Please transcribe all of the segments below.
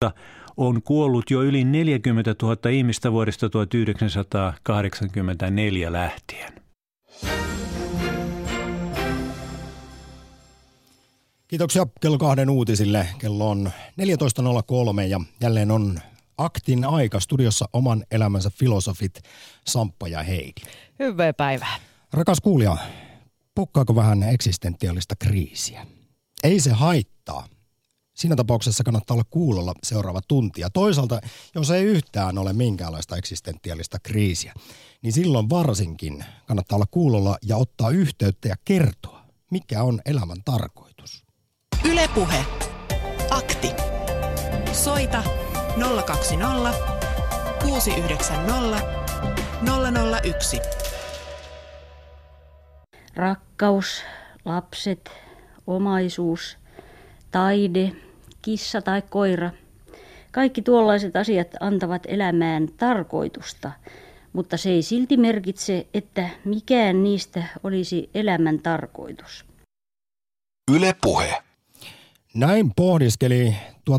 on kuollut jo yli 40 000 ihmistä vuodesta 1984 lähtien. Kiitoksia kello 2 uutisille. Kello on 14.03 ja jälleen on Aktin aika. Studiossa oman elämänsä filosofit Samppa ja Heidi. Hyvää päivää. Rakas kuulija, pukkaako vähän eksistentiaalista kriisiä? Ei se haittaa. Siinä tapauksessa kannattaa olla kuulolla seuraava tunti. Ja toisaalta, jos ei yhtään ole minkäänlaista eksistentiaalista kriisiä, niin silloin varsinkin kannattaa olla kuulolla ja ottaa yhteyttä ja kertoa, mikä on elämän tarkoitus. Yle Puhe. Akti. Soita 020 690 001. Rakkaus, lapset, omaisuus, taide, kissa tai koira. Kaikki tuollaiset asiat antavat elämään tarkoitusta, mutta se ei silti merkitse, että mikään niistä olisi elämän tarkoitus. Yle Puhe. Näin pohdiskeli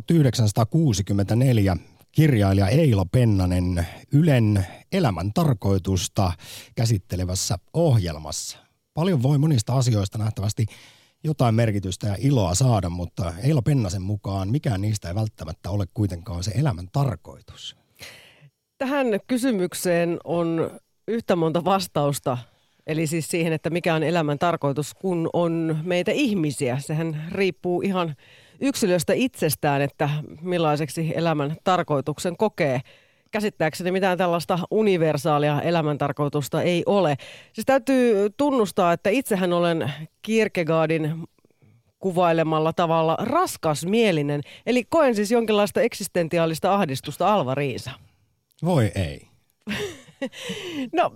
1964 kirjailija Eila Pennanen Ylen elämän tarkoitusta käsittelevässä ohjelmassa. Paljon voi monista asioista nähtävästi jotain merkitystä ja iloa saada, mutta Eila Pennasen mukaan mikään niistä ei välttämättä ole kuitenkaan se elämän tarkoitus. Tähän kysymykseen on yhtä monta vastausta, eli siis siihen, että mikä on elämän tarkoitus, kun on meitä ihmisiä. Sehän riippuu ihan yksilöstä itsestään, että millaiseksi elämän tarkoituksen kokee. Käsittääkseni mitään tällaista universaalia elämäntarkoitusta ei ole. Siis täytyy tunnustaa, että itsehän olen Kierkegaardin kuvailemalla tavalla raskasmielinen. Eli koen siis jonkinlaista eksistentiaalista ahdistusta, Alva Riisa. Voi ei. No,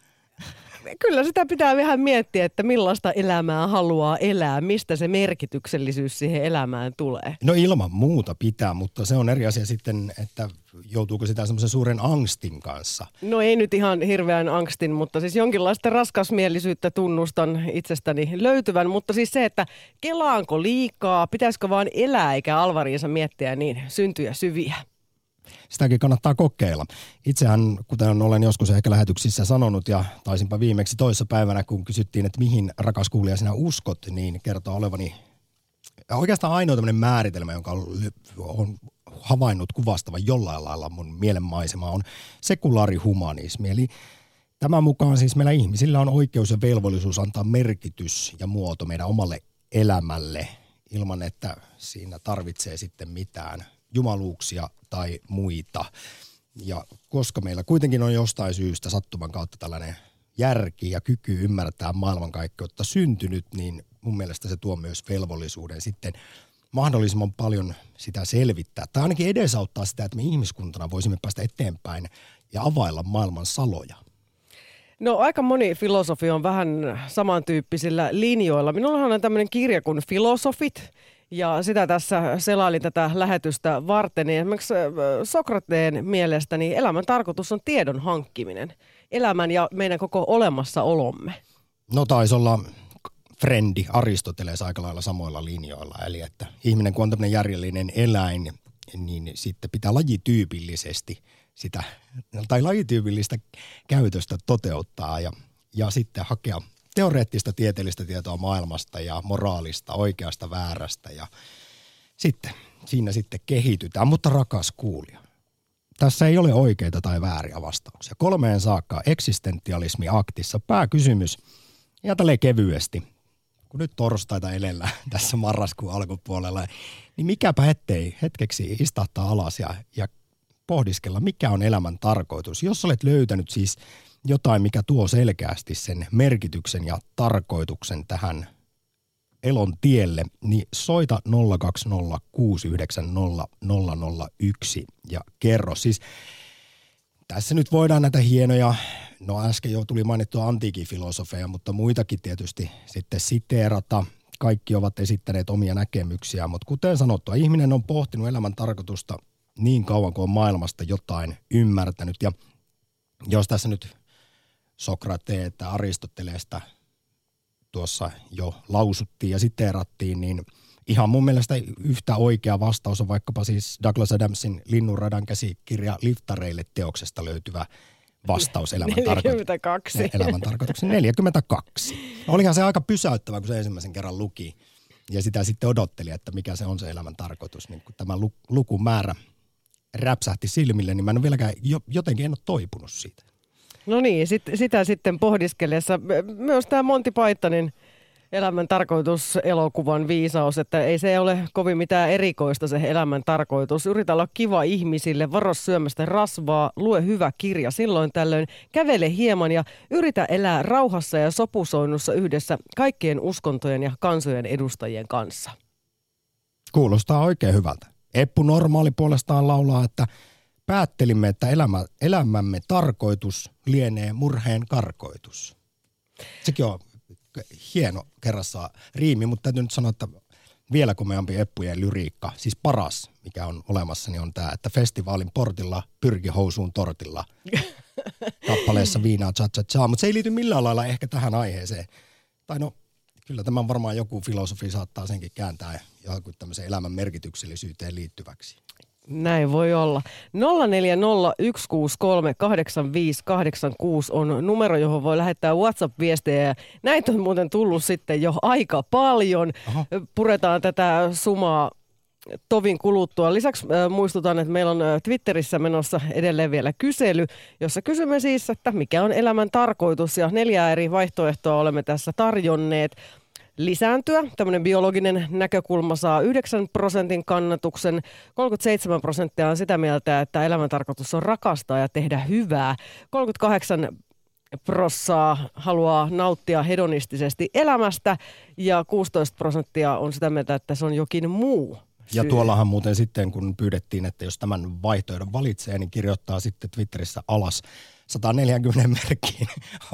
kyllä sitä pitää vähän miettiä, että millaista elämää haluaa elää, mistä se merkityksellisyys siihen elämään tulee. No ilman muuta pitää, mutta se on eri asia sitten, että joutuuko sitä semmoisen suuren angstin kanssa. No ei nyt ihan hirveän angstin, mutta siis jonkinlaista raskasmielisyyttä tunnustan itsestäni löytyvän. Mutta siis se, että kelaanko liikaa, pitäisikö vaan elää eikä Alva Riisa miettiä niin syntyjä syviä. Sitäkin kannattaa kokeilla. Itsehän, kuten olen joskus ehkä lähetyksissä sanonut ja taisinpa viimeksi toissa päivänä, kun kysyttiin, että mihin rakas kuulija sinä uskot, niin kertoo olevani oikeastaan ainoa tämmöinen määritelmä, jonka on havainnut kuvastavan jollain lailla mun mielenmaisemaa, on sekulaarihumanismi. Eli tämän mukaan siis meillä ihmisillä on oikeus ja velvollisuus antaa merkitys ja muoto meidän omalle elämälle ilman, että siinä tarvitsee sitten mitään jumaluuksia tai muita. Ja koska meillä kuitenkin on jostain syystä sattuman kautta tällainen järki ja kyky ymmärtää maailmankaikkeutta syntynyt, niin mun mielestä se tuo myös velvollisuuden sitten mahdollisimman paljon sitä selvittää. Tai ainakin edesauttaa sitä, että me ihmiskuntana voisimme päästä eteenpäin ja availla maailman saloja. No aika moni filosofi on vähän samantyyppisillä linjoilla. Minullahan on tämmöinen kirja kuin Filosofit. Ja sitä tässä selailin tätä lähetystä varten. Niin esimerkiksi Sokrateen mielestä niin elämän tarkoitus on tiedon hankkiminen. Elämän ja meidän koko olemassaolomme. No taisi olla frendi Aristoteles aika lailla samoilla linjoilla. Eli että ihminen kun on tämmöinen järjellinen eläin, niin sitten pitää lajityypillisesti sitä, tai lajityypillistä käytöstä toteuttaa ja sitten hakea teoreettista tieteellistä tietoa maailmasta ja moraalista, oikeasta, väärästä ja sitten siinä sitten kehitytään. Mutta rakas kuulija, tässä ei ole oikeita tai vääriä vastauksia. 3 saakka eksistentialismi aktissa. Pääkysymys, ja tälleen kevyesti, kun nyt torstaita elellä tässä marraskuun alkupuolella, niin mikäpä ettei hetkeksi istahtaa alas ja pohdiskella, mikä on elämän tarkoitus. Jos olet löytänyt siis jotain, mikä tuo selkeästi sen merkityksen ja tarkoituksen tähän elon tielle, niin soita 020690001 ja kerro. Siis tässä nyt voidaan näitä hienoja, no äsken jo tuli mainittua antiikin filosofeja, mutta muitakin tietysti sitten siteerata. Kaikki ovat esittäneet omia näkemyksiä, mutta kuten sanottua, ihminen on pohtinut elämän tarkoitusta niin kauan kuin on maailmasta jotain ymmärtänyt. Ja jos tässä nyt Sokrateesta, Aristoteleesta tuossa jo lausuttiin ja siteerattiin, niin ihan mun mielestä yhtä oikea vastaus on vaikkapa siis Douglas Adamsin Linnunradan käsikirja Liftareille -teoksesta löytyvä vastaus 42. Elämän tarkoituksen 42. Olihan se aika pysäyttävä, kun se ensimmäisen kerran luki ja sitä sitten odotteli, että mikä se on se elämän tarkoitus. Niin kun tämä lukumäärä räpsähti silmille, niin mä en ole vieläkään, jotenkin en ole toipunut siitä. No niin, sitä sitten pohdiskellessa. Myös tämä Monty Pythonin elämän tarkoitus -elokuvan viisaus, että ei se ole kovin mitään erikoista se elämän tarkoitus. Yritä olla kiva ihmisille, varo syömästä rasvaa, lue hyvä kirja silloin tällöin, kävele hieman ja yritä elää rauhassa ja sopusoinnussa yhdessä kaikkien uskontojen ja kansojen edustajien kanssa. Kuulostaa oikein hyvältä. Eppu Normaali puolestaan laulaa, että päättelimme, että elämämme tarkoitus lienee murheen karkoitus. Sekin on hieno kerrassaan riimi, mutta täytyy nyt sanoa, että vielä komeampi Eppujen lyriikka, siis paras, mikä on olemassa, niin on tämä, että festivaalin portilla pyrki housuun tortilla. Kappaleessa viinaa cha-cha-cha, mutta se ei liity millään lailla ehkä tähän aiheeseen. Tai no, kyllä tämän varmaan joku filosofi saattaa senkin kääntää johonkin tämmöiseen elämän merkityksellisyyteen liittyväksi. Näin voi olla. 0401638586 on numero, johon voi lähettää WhatsApp-viestejä. Näitä on muuten tullut sitten jo aika paljon. Aha. Puretaan tätä sumaa tovin kuluttua. Lisäksi muistutan, että meillä on Twitterissä menossa edelleen vielä kysely, jossa kysymme siis, että mikä on elämän tarkoitus. Ja 4 eri vaihtoehtoa olemme tässä tarjonneet. Lisääntyä. Tämmöinen biologinen näkökulma saa 9% kannatuksen. 37% on sitä mieltä, että elämän tarkoitus on rakastaa ja tehdä hyvää. 38% haluaa nauttia hedonistisesti elämästä ja 16% on sitä mieltä, että se on jokin muu syy. Ja tuollahan muuten sitten, kun pyydettiin, että jos tämän vaihtoehdon valitsee, niin kirjoittaa sitten Twitterissä alas 140 merkkiin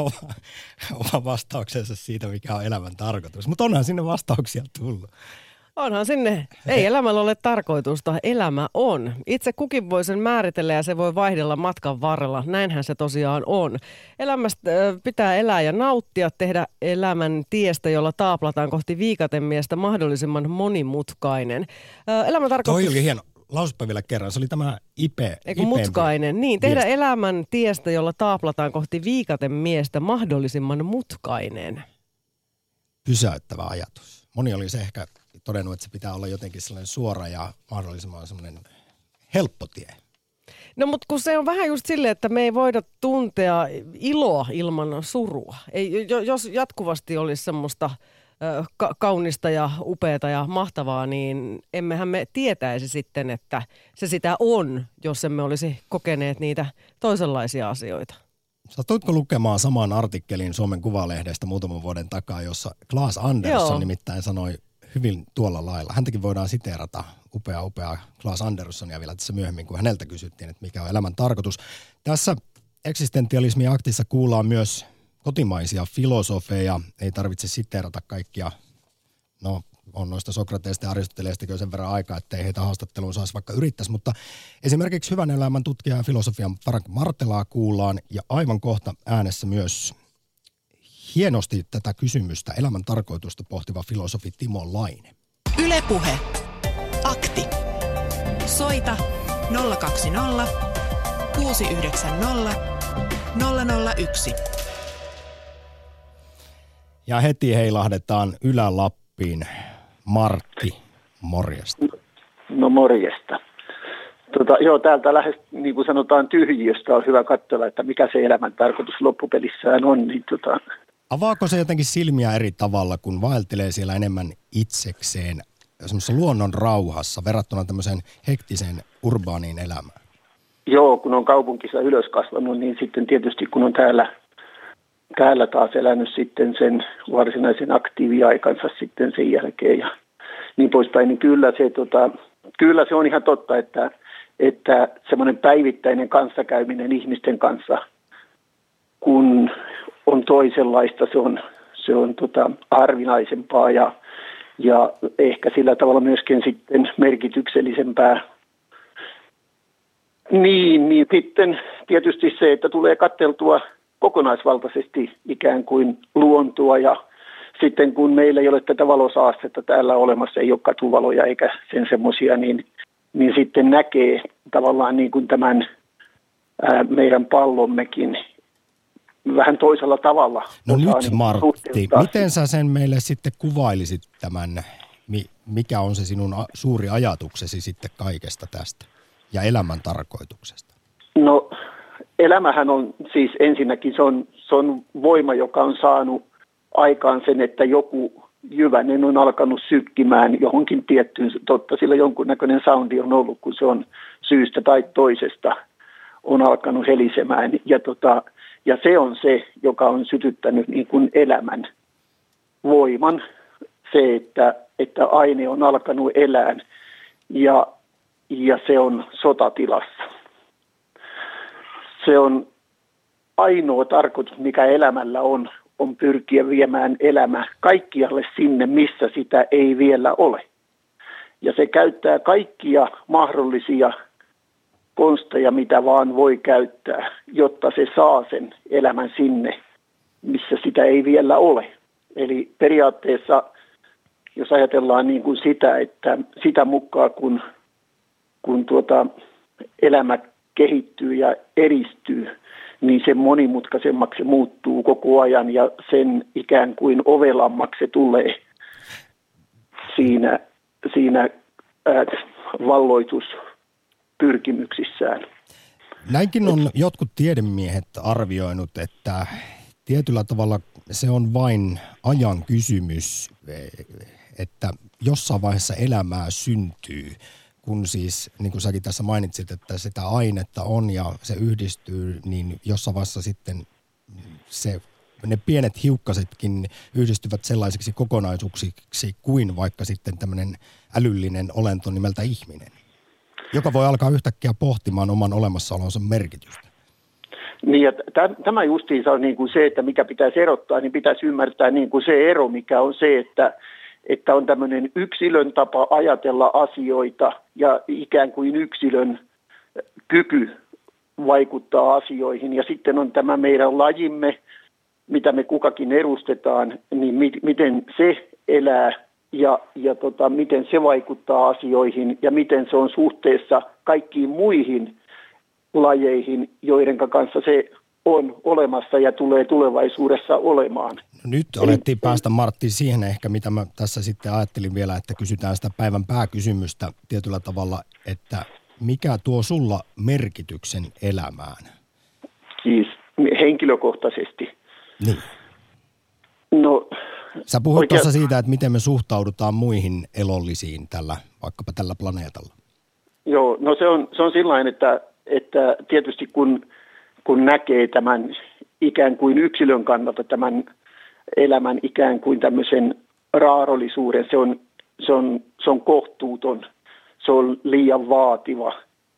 oma vastauksensa siitä, mikä on elämän tarkoitus. Mutta onhan sinne vastauksia tullut. Onhan sinne. Ei elämällä ole tarkoitusta. Elämä on. Itse kukin voi sen määritellä ja se voi vaihdella matkan varrella. Näinhän se tosiaan on. Elämästä pitää elää ja nauttia, tehdä elämän tiestä, jolla taaplataan kohti viikatemiestä mahdollisimman monimutkainen. Elämän tarkoitus... Toi oli hieno. Lausupa vielä kerran. Se oli tämä mutkainen. Niin, tehdä elämän tiestä, jolla taaplataan kohti viikatemiestä mahdollisimman mutkainen. Pysäyttävä ajatus. Moni oli se ehkä todennut, että se pitää olla jotenkin sellainen suora ja mahdollisimman sellainen helppo tie. No mutta kun se on vähän just silleen, että me ei voida tuntea iloa ilman surua. Jos jatkuvasti olisi semmoista kaunista ja upeata ja mahtavaa, niin emmehän me tietäisi sitten, että se sitä on, jos emme olisi kokeneet niitä toisenlaisia asioita. Satuitko lukemaan saman artikkelin Suomen Kuvalehdestä muutaman vuoden takaa, jossa Claes Andersson nimittäin sanoi hyvin tuolla lailla. Häntäkin voidaan siteerata, upea Claes Anderssonia vielä tässä myöhemmin, kun häneltä kysyttiin, että mikä on elämän tarkoitus. Tässä eksistentialismi-aktissa kuullaan myös kotimaisia filosofeja, ei tarvitse siteerata kaikkia, no on noista Sokrateesta ja Aristoteleistakin jo sen verran aikaa, ettei heitä haastatteluun saisi vaikka yrittäisi, mutta esimerkiksi hyvän elämän tutkija ja filosofian Frank Martelaa kuullaan ja aivan kohta äänessä myös hienosti tätä kysymystä elämän tarkoitusta pohtiva filosofi Timo Laine. Yle Puhe. Akti. Soita 020 690 001. Ja heti heilahdetaan Ylä-Lappiin. Martti, morjesta. No morjesta. Joo, täältä lähes, niin kuin sanotaan, tyhjiöstä on hyvä katsella, että mikä se elämän tarkoitus loppupelissään on. Niin Avaako se jotenkin silmiä eri tavalla, kun vaeltelee siellä enemmän itsekseen, semmoisessa luonnon rauhassa, verrattuna tämmöiseen hektiseen urbaaniin elämään? Joo, kun on kaupunkissa ylös kasvanut, niin sitten tietysti kun on täällä taas elänyt sitten sen varsinaisen aktiiviaikansa sitten sen jälkeen ja niin poispäin, niin kyllä se on ihan totta, että semmoinen päivittäinen kanssakäyminen ihmisten kanssa, kun on toisenlaista, se on harvinaisempaa ja ehkä sillä tavalla myöskin sitten merkityksellisempää. Niin sitten tietysti se, että tulee katseltua kokonaisvaltaisesti ikään kuin luontoa ja sitten kun meillä ei ole tätä valosaastetta täällä olemassa, ei ole katuvaloja eikä sen semmoisia, niin sitten näkee tavallaan niin kuin tämän meidän pallommekin vähän toisella tavalla. No nyt Martti, miten sä sen meille sitten kuvailisit tämän, mikä on se sinun suuri ajatuksesi sitten kaikesta tästä ja elämän tarkoituksesta? No elämähän on siis ensinnäkin se on voima, joka on saanut aikaan sen, että joku jyvänen on alkanut sykkimään johonkin tiettyyn, totta sillä jonkunnäköinen soundi on ollut, kun se on syystä tai toisesta on alkanut helisemään ja se on se, joka on sytyttänyt niin kuin elämän voiman, se, että aine on alkanut elää ja se on sotatilassa. Se on ainoa tarkoitus, mikä elämällä on pyrkiä viemään elämä kaikkialle sinne, missä sitä ei vielä ole. Ja se käyttää kaikkia mahdollisia konsteja, mitä vaan voi käyttää, jotta se saa sen elämän sinne, missä sitä ei vielä ole. Eli periaatteessa, jos ajatellaan niin kuin sitä, että sitä mukaan kun elämä kehittyy ja edistyy, niin se monimutkaisemmaksi se muuttuu koko ajan ja sen ikään kuin ovelammaksi se tulee siinä valloituspyrkimyksissään. Näinkin on jotkut tiedemiehet arvioinut, että tietyllä tavalla se on vain ajan kysymys, että jossain vaiheessa elämää syntyy, kun siis, niin kuin säkin tässä mainitsit, että sitä ainetta on ja se yhdistyy, niin jossain vaiheessa sitten ne pienet hiukkasetkin yhdistyvät sellaisiksi kokonaisuuksiksi kuin vaikka sitten tämmöinen älyllinen olento nimeltä ihminen, joka voi alkaa yhtäkkiä pohtimaan oman olemassaolonsa merkitystä. Niin ja tämä justiinsa on niin kuin se, että mikä pitäisi erottaa, niin pitäisi ymmärtää niin kuin se ero, mikä on se, että on tämmöinen yksilön tapa ajatella asioita ja ikään kuin yksilön kyky vaikuttaa asioihin. Ja sitten on tämä meidän lajimme, mitä me kukakin edustetaan, niin miten se elää ja miten se vaikuttaa asioihin ja miten se on suhteessa kaikkiin muihin lajeihin, joiden kanssa se on olemassa ja tulee tulevaisuudessa olemaan. No nyt alettiin päästä, Martti, siihen ehkä, mitä mä tässä sitten ajattelin vielä, että kysytään sitä päivän pääkysymystä tietyllä tavalla, että mikä tuo sulla merkityksen elämään? Siis henkilökohtaisesti. Niin. No, sä puhuit tuossa siitä, että miten me suhtaudutaan muihin elollisiin vaikkapa tällä planeetalla. Joo, no se on sillain, että tietysti kun näkee tämän ikään kuin yksilön kannalta tämän elämän ikään kuin tämmöisen raarollisuuden, se on kohtuuton, se on liian vaativa.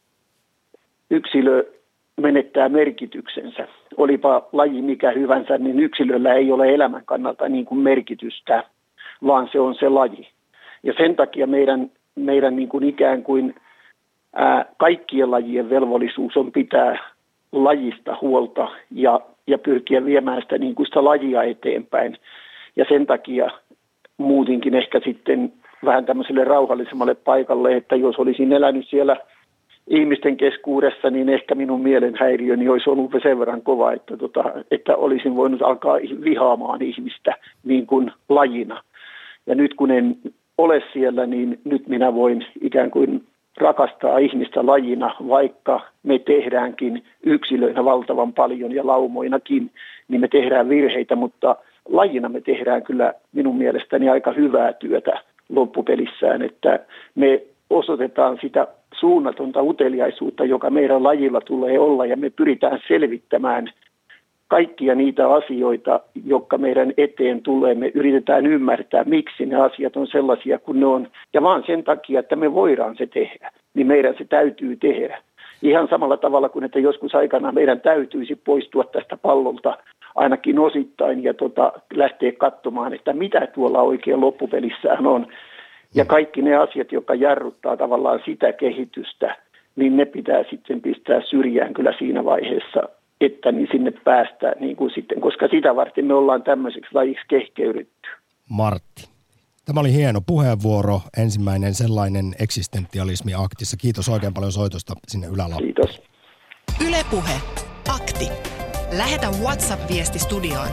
Yksilö menettää merkityksensä. Olipa laji mikä hyvänsä, niin yksilöllä ei ole elämän kannalta niin kuin merkitystä, vaan se on se laji. Ja sen takia meidän niin kuin ikään kuin kaikkien lajien velvollisuus on pitää lajista huolta ja pyrkiä viemään sitä, niin kuin sitä lajia eteenpäin. Ja sen takia muutinkin ehkä sitten vähän tämmöiselle rauhallisemmalle paikalle, että jos olisin elänyt siellä ihmisten keskuudessa, niin ehkä minun mielenhäiriöni olisi ollut sen verran kova, että olisin voinut alkaa vihaamaan ihmistä niin kuin lajina. Ja nyt kun en ole siellä, niin nyt minä voin ikään kuin rakastaa ihmistä lajina, vaikka me tehdäänkin yksilöinä valtavan paljon ja laumoinakin, niin me tehdään virheitä, mutta lajina me tehdään kyllä minun mielestäni aika hyvää työtä loppupelissään, että me osoitetaan sitä suunnatonta uteliaisuutta, joka meidän lajilla tulee olla, ja me pyritään selvittämään kaikkia niitä asioita, jotka meidän eteen tulee. Me yritetään ymmärtää, miksi ne asiat on sellaisia kuin ne on, ja vaan sen takia, että me voidaan se tehdä, niin meidän se täytyy tehdä. Ihan samalla tavalla kuin, että joskus aikana meidän täytyisi poistua tästä pallolta ainakin osittain ja lähteä katsomaan, että mitä tuolla oikein loppupelissään on. Ja kaikki ne asiat, jotka jarruttaa tavallaan sitä kehitystä, niin ne pitää sitten pistää syrjään kyllä siinä vaiheessa, että niin sinne päästään niin kuin sitten, koska sitä varten me ollaan tämmöiseksi lajiksi kehkeydytty. Martti. Tämä oli hieno puheenvuoro, ensimmäinen sellainen eksistentialismi-aktissa. Kiitos oikein paljon soitosta sinne Ylä-Lappiin. Kiitos. Yle Puhe. Akti. Lähetä WhatsApp-viesti studioon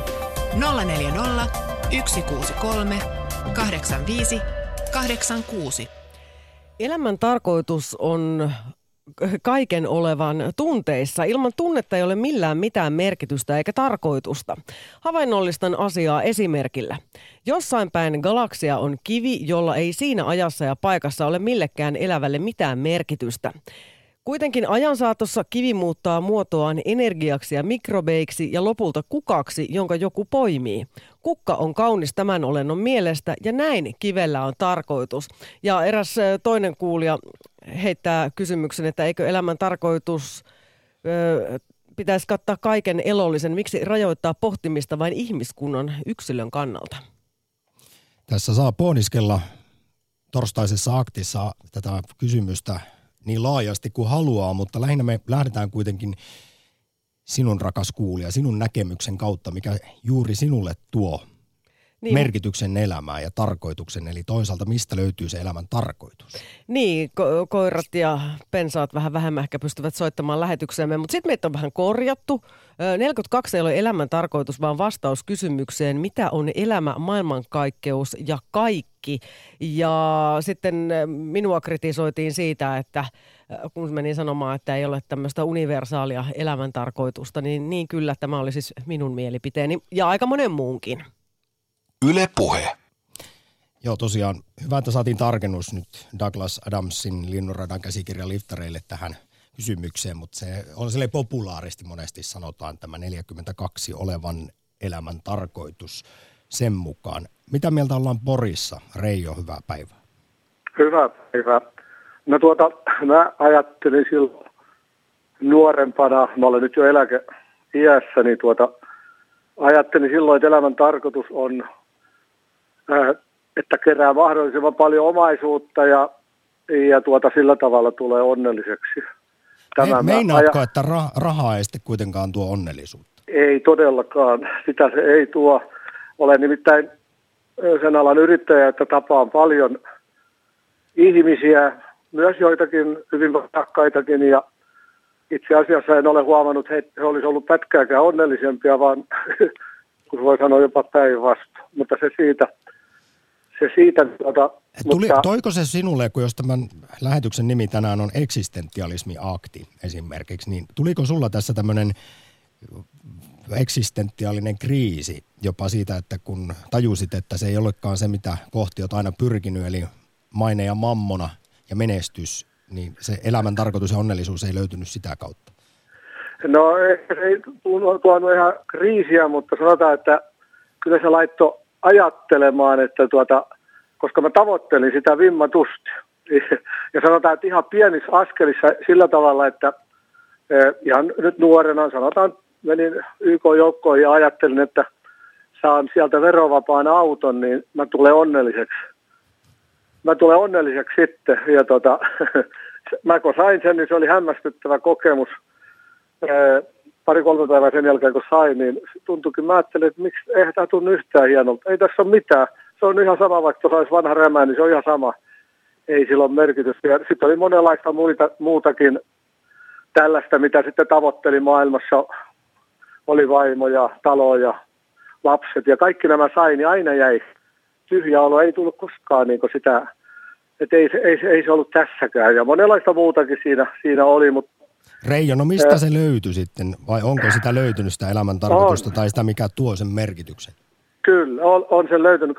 040 163 85 86. Elämän tarkoitus on kaiken olevan tunteissa. Ilman tunnetta ei ole millään mitään merkitystä eikä tarkoitusta. Havainnollistan asiaa esimerkillä. Jossain päin galaksia on kivi, jolla ei siinä ajassa ja paikassa ole millekään elävälle mitään merkitystä. Kuitenkin ajan saatossa kivi muuttaa muotoaan energiaksi ja mikrobeiksi ja lopulta kukaksi, jonka joku poimii. Kukka on kaunis tämän olennon mielestä ja näin kivellä on tarkoitus. Ja eräs toinen kuulija heittää kysymyksen, että eikö elämän tarkoitus pitäisi kattaa kaiken elollisen. Miksi rajoittaa pohtimista vain ihmiskunnan yksilön kannalta? Tässä saa pohdiskella torstaisessa aktissa tätä kysymystä niin laajasti kuin haluaa, mutta lähinnä me lähdetään kuitenkin sinun rakas kuulija, sinun näkemyksen kautta, mikä juuri sinulle tuo merkityksen elämään ja tarkoituksen, eli toisaalta mistä löytyy se elämän tarkoitus. Niin, koirat ja pensaat vähän vähemmän ehkä pystyvät soittamaan lähetykseemme, mutta sitten meitä on vähän korjattu. 42 ei ole elämän tarkoitus, vaan vastaus kysymykseen, mitä on elämä, maailmankaikkeus ja kaikki. Ja sitten minua kritisoitiin siitä, että kun menin sanomaan, että ei ole tämmöistä universaalia elämän tarkoitusta, niin kyllä tämä oli siis minun mielipiteeni ja aika monen muunkin. Yle Puhe. Joo, tosiaan hyvä, että saatiin tarkennus nyt Douglas Adamsin Linnunradan käsikirjan liftareille tähän kysymykseen, mutta se on silleen populaaristi monesti sanotaan tämä 42 olevan elämän tarkoitus sen mukaan. Mitä mieltä ollaan Porissa? Reijo, hyvää päivää. Hyvää päivää. No mä ajattelin silloin nuorempana, mä olen nyt jo eläkeiässä, niin ajattelin silloin, että elämän tarkoitus on, että kerää mahdollisimman paljon omaisuutta ja sillä tavalla tulee onnelliseksi. Meinaatko, että rahaa ei sitten kuitenkaan tuo onnellisuutta? Ei todellakaan. Sitä se ei tuo. Olen nimittäin sen alan yrittäjä, että tapaan paljon ihmisiä, myös joitakin hyvin rakkaitakin, ja itse asiassa en ole huomannut, että he olisi ollut pätkääkään onnellisempia, vaan kun voi sanoa jopa päinvastoin. Mutta se siitä. Toiko se sinulle, kun jos tämän lähetyksen nimi tänään on eksistentialismi-akti esimerkiksi, niin tuliko sulla tässä tämmöinen eksistentiaalinen kriisi jopa siitä, että kun tajusit, että se ei olekaan se, mitä kohti olet aina pyrkinyt, eli maine ja mammona ja menestys, niin se elämän tarkoitus ja onnellisuus ei löytynyt sitä kautta? No se ei tuonut ihan kriisiä, mutta sanotaan, että kyllä se laittoi ajattelemaan, että koska mä tavoittelin sitä vimmatusti. Ja sanotaan, että ihan pienissä askelissa sillä tavalla, että ihan nyt nuorena sanotaan, menin YK-joukkoihin ja ajattelin, että saan sieltä verovapaan auton, niin mä tulen onnelliseksi. Sitten. Ja mä kun sain sen, niin se oli hämmästyttävä kokemus. 2-3 päivää sen jälkeen, kun sain, niin tuntuikin, mä ajattelin, että miksi ei tämä tunnu yhtään hienolta. Ei tässä ole mitään. Se on ihan sama, vaikka tuossa olisi vanha rämä, niin se on ihan sama. Ei sillä ole merkitystä. Ja sitten oli monenlaista muutakin tällaista, mitä sitten tavoittelin maailmassa. Oli vaimo ja talo ja lapset ja kaikki nämä sain, niin aina jäi tyhjä olo. Ei tullut koskaan niin sitä, että ei se ollut tässäkään. Ja monenlaista muutakin siinä oli, mutta Reijo, no mistä se löytyi sitten, vai onko sitä löytynyt sitä elämän tarkoitusta tai sitä, mikä tuo sen merkityksen? Kyllä, on se löytynyt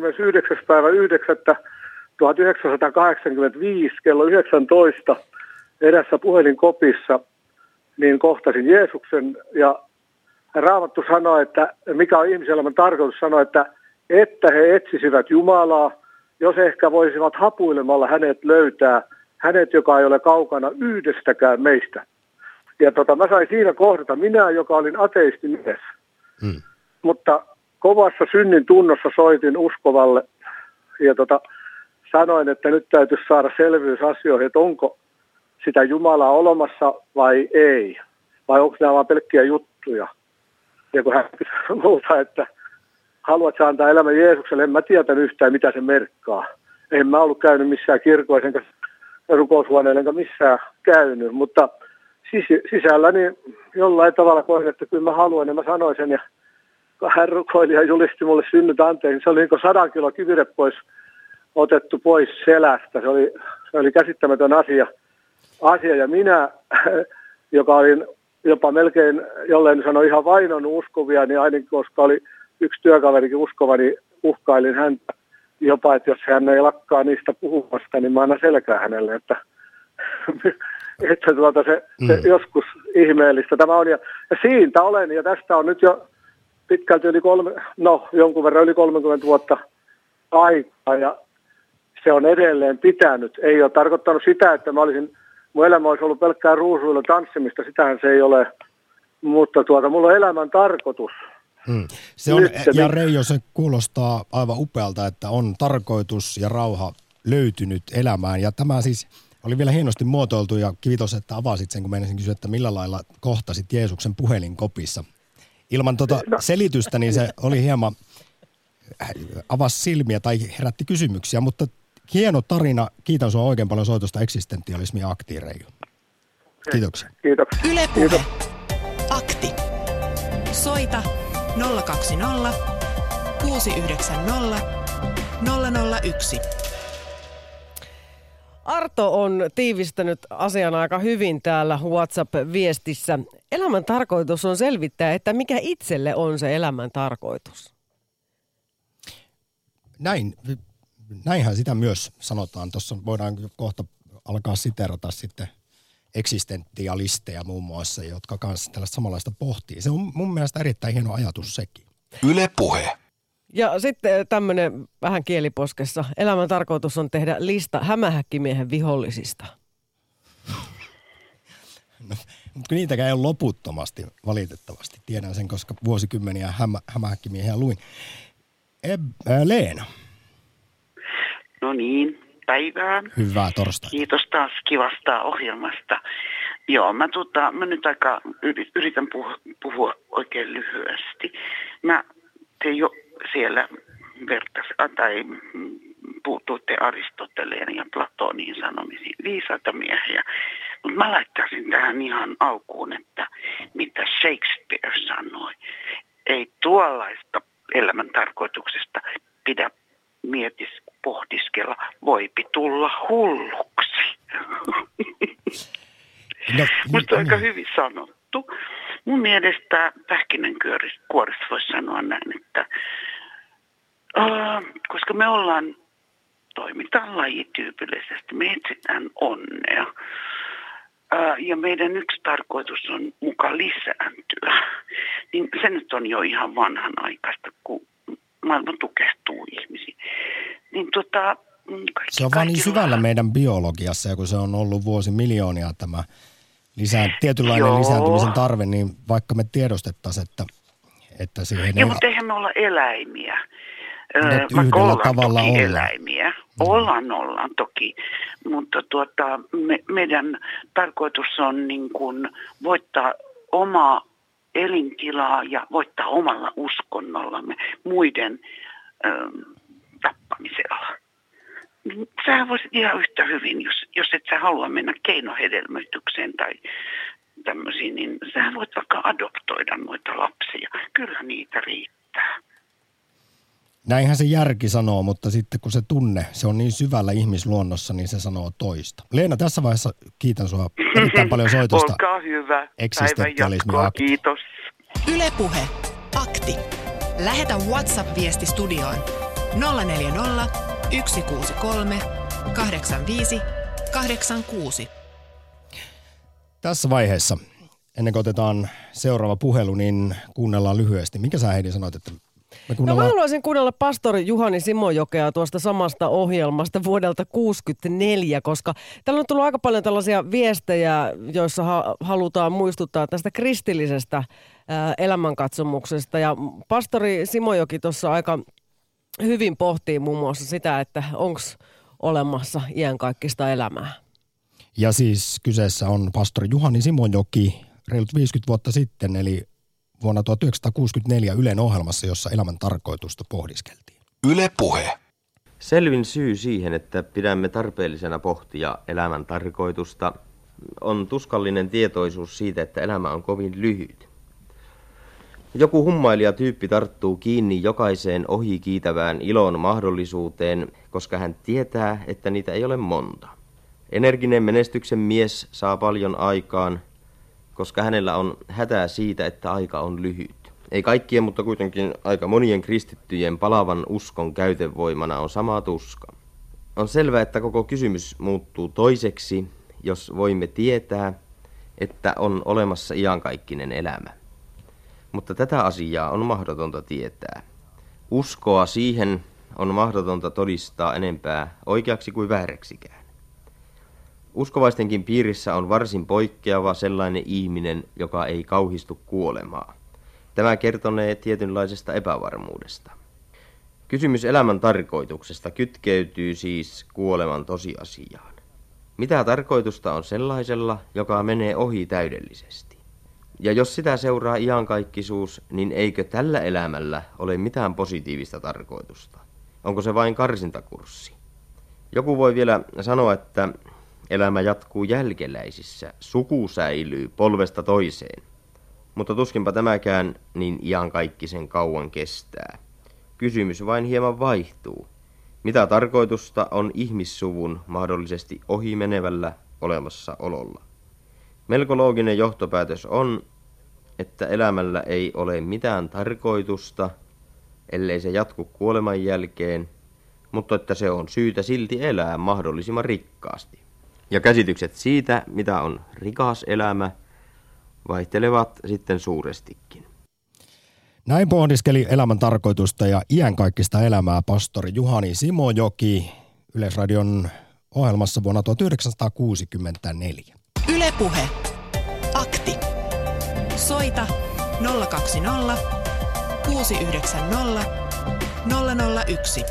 29.9.1985 kello 19 edessä puhelinkopissa, niin kohtasin Jeesuksen ja Raamattu sanoi, että mikä on ihmiselämän tarkoitus, sanoi, että he etsisivät Jumalaa, jos ehkä voisivat hapuilemalla hänet löytää, hänet, joka ei ole kaukana yhdestäkään meistä. Ja mä sain siinä kohdata, minä, joka olin ateisti mies. Mutta kovassa synnin tunnossa soitin uskovalle ja sanoin, että nyt täytyisi saada selvyys asioihin, että onko sitä Jumalaa olemassa vai ei. Vai onko nämä vain pelkkiä juttuja. Ja kun hän multa, että haluat sä antaa elämän Jeesukselle, en mä tietänyt yhtään, mitä se merkkaa. En mä ollut käynyt missään kirkoissa, enkä rukoushuoneella, enkä missään käynyt, mutta sisälläni jollain tavalla koin, että kyllä mä haluan, ja mä sanoin sen, ja hän rukoili ja julisti mulle synnyt anteeksi. Se oli niin kuin 100 kiloa kiviret otettu pois selästä. Se oli käsittämätön asia, ja minä, joka olin jopa melkein, jolleen sanoi ihan vainonnut uskovia, niin ainakin koska oli yksi työkaverikin uskova, niin uhkailin häntä jopa, että jos hän ei lakkaa niistä puhumasta, niin mä annan selkää hänelle, että se joskus ihmeellistä tämä on. Ja siitä olen, ja tästä on nyt jo pitkälti jonkun verran yli 30 vuotta aikaa, ja se on edelleen pitänyt. Ei ole tarkoittanut sitä, että mun elämä olisi ollut pelkkää ruusuilla tanssimista, sitähän se ei ole, mutta mulla on elämän tarkoitus. Se on, ja Reijo, se kuulostaa aivan upealta, että on tarkoitus ja rauha löytynyt elämään, ja tämä siis oli vielä hienosti muotoiltu, ja kiitos, että avasit sen, kun meinasin kysyä, että millä lailla kohtasit Jeesuksen puhelinkopissa. Ilman selitystä, niin se oli hieman avasi silmiä tai herätti kysymyksiä, mutta hieno tarina. Kiitän sinua oikein paljon soitosta Existentialismi Aktiin, Reijo. Kiitoksia. Kiitoksia. Yle Puhe. Akti. Soita 020 690 001. Arto on tiivistänyt asian aika hyvin täällä WhatsApp-viestissä. Elämän tarkoitus on selvittää, että mikä itselle on se elämän tarkoitus. Näinhän sitä myös sanotaan. Tuossa voidaan kohta alkaa siterata sitten eksistentialisteja muun muassa, jotka kanssa tällaista samanlaista pohtii. Se on mun mielestä erittäin hieno ajatus sekin. Yle Puhe. Ja sitten tämmöinen vähän kieliposkessa. Elämän tarkoitus on tehdä lista hämähäkkimiehen vihollisista. No, mutta niitäkään ei ole loputtomasti, valitettavasti. Tiedän sen, koska vuosikymmeniä hämähäkkimiehiä luin. Leena. No niin, päivää. Hyvää torstaita. Kiitos taas kivasta ohjelmasta. Joo, mä nyt yritän puhua oikein lyhyesti. Te jo siellä puutuitte Aristoteleen ja Platonin sanomisiin, viisaita miehiä. Mutta mä laittaisin tähän ihan alkuun, että mitä Shakespeare sanoi. Ei tuollaista elämän tarkoituksesta pidä pohdiskella, voipi tulla hulluksi. Musta on aika hyvin sanottu. Mun mielestä pähkinänkuoresta voisi sanoa näin, että koska me toimitaan lajityypillisesti, me etsitään onnea. Ja meidän yksi tarkoitus on muka lisääntyä. Niin se nyt on jo ihan vanhanaikaista, kun maailma tukehtuu ihmisiin. Niin se on vaan niin syvällä meidän biologiassa, ja kun se on ollut vuosimiljoonia tämä tietynlainen lisääntymisen tarve, niin vaikka me tiedostettaisiin, että siihen ei... mutta eihän me olla eläimiä. Yhdellä tavalla toki eläimiä. Ollaan toki, mutta meidän tarkoitus on niin kuin voittaa omaa elintilaa ja voittaa omalla uskonnollamme muiden tappamisella. Sähän voisit ihan yhtä hyvin, jos et sä halua mennä keinohedelmöitykseen tai tämmöisiin, niin sähän voit vaikka adoptoida noita lapsia. Kyllä niitä riittää. Näinhän se järki sanoo, mutta sitten kun se on niin syvällä ihmisluonnossa, niin se sanoo toista. Leena, tässä vaiheessa kiitän sinua erittäin paljon soitosta. Olkaa hyvä. Existentialismi Akti. Kiitos. Yle Puhe. Akti. Lähetä WhatsApp-viesti studioon 040 163 85 86. Tässä vaiheessa, ennen kuin otetaan seuraava puhelu, niin kuunnellaan lyhyesti. Mikä sä, Heidi, sanoit, että mä haluaisin kuunnella pastori Juhani Simojokea tuosta samasta ohjelmasta vuodelta 1964, koska täällä on tullut aika paljon tällaisia viestejä, joissa halutaan muistuttaa tästä kristillisestä elämänkatsomuksesta. Ja pastori Simojoki tuossa aika hyvin pohtii muun muassa sitä, että onko olemassa iankaikkista elämää. Ja siis kyseessä on pastori Juhani Simojoki reilut 50 vuotta sitten, eli vuonna 1964 Ylen ohjelmassa, jossa elämän tarkoitusta pohdiskeltiin. Yle Puhe. Selvin syy siihen, että pidämme tarpeellisena pohtia elämän tarkoitusta, on tuskallinen tietoisuus siitä, että elämä on kovin lyhyt. Joku hummailijatyyppi tarttuu kiinni jokaiseen ohikiitävään ilon mahdollisuuteen, koska hän tietää, että niitä ei ole monta. Energinen menestyksen mies saa paljon aikaan, koska hänellä on hätää siitä, että aika on lyhyt. Ei kaikkien, mutta kuitenkin aika monien kristittyjen palavan uskon käytevoimana on sama tuska. On selvää, että koko kysymys muuttuu toiseksi, jos voimme tietää, että on olemassa iankaikkinen elämä. Mutta tätä asiaa on mahdotonta tietää. Uskoa siihen on mahdotonta todistaa enempää oikeaksi kuin vääräksikään. Uskovaistenkin piirissä on varsin poikkeava sellainen ihminen, joka ei kauhistu kuolemaa. Tämä kertonee tietynlaisesta epävarmuudesta. Kysymys elämän tarkoituksesta kytkeytyy siis kuoleman tosiasiaan. Mitä tarkoitusta on sellaisella, joka menee ohi täydellisesti? Ja jos sitä seuraa iankaikkisuus, niin eikö tällä elämällä ole mitään positiivista tarkoitusta? Onko se vain karsintakurssi? Joku voi vielä sanoa, että elämä jatkuu jälkeläisissä, suku säilyy polvesta toiseen. Mutta tuskinpa tämäkään niin iankaikkisen kauan kestää. Kysymys vain hieman vaihtuu. Mitä tarkoitusta on ihmissuvun mahdollisesti ohimenevällä olemassaololla? Melko looginen johtopäätös on, että elämällä ei ole mitään tarkoitusta, ellei se jatku kuoleman jälkeen, mutta että se on syytä silti elää mahdollisimman rikkaasti. Ja käsitykset siitä, mitä on rikas elämä, vaihtelevat sitten suurestikin. Näin pohdiskeli elämän tarkoitusta ja iänkaikkista elämää pastori Juhani Simojoki Yleisradion ohjelmassa vuonna 1964. Yle Puhe. Akti. Soita 020 690 001.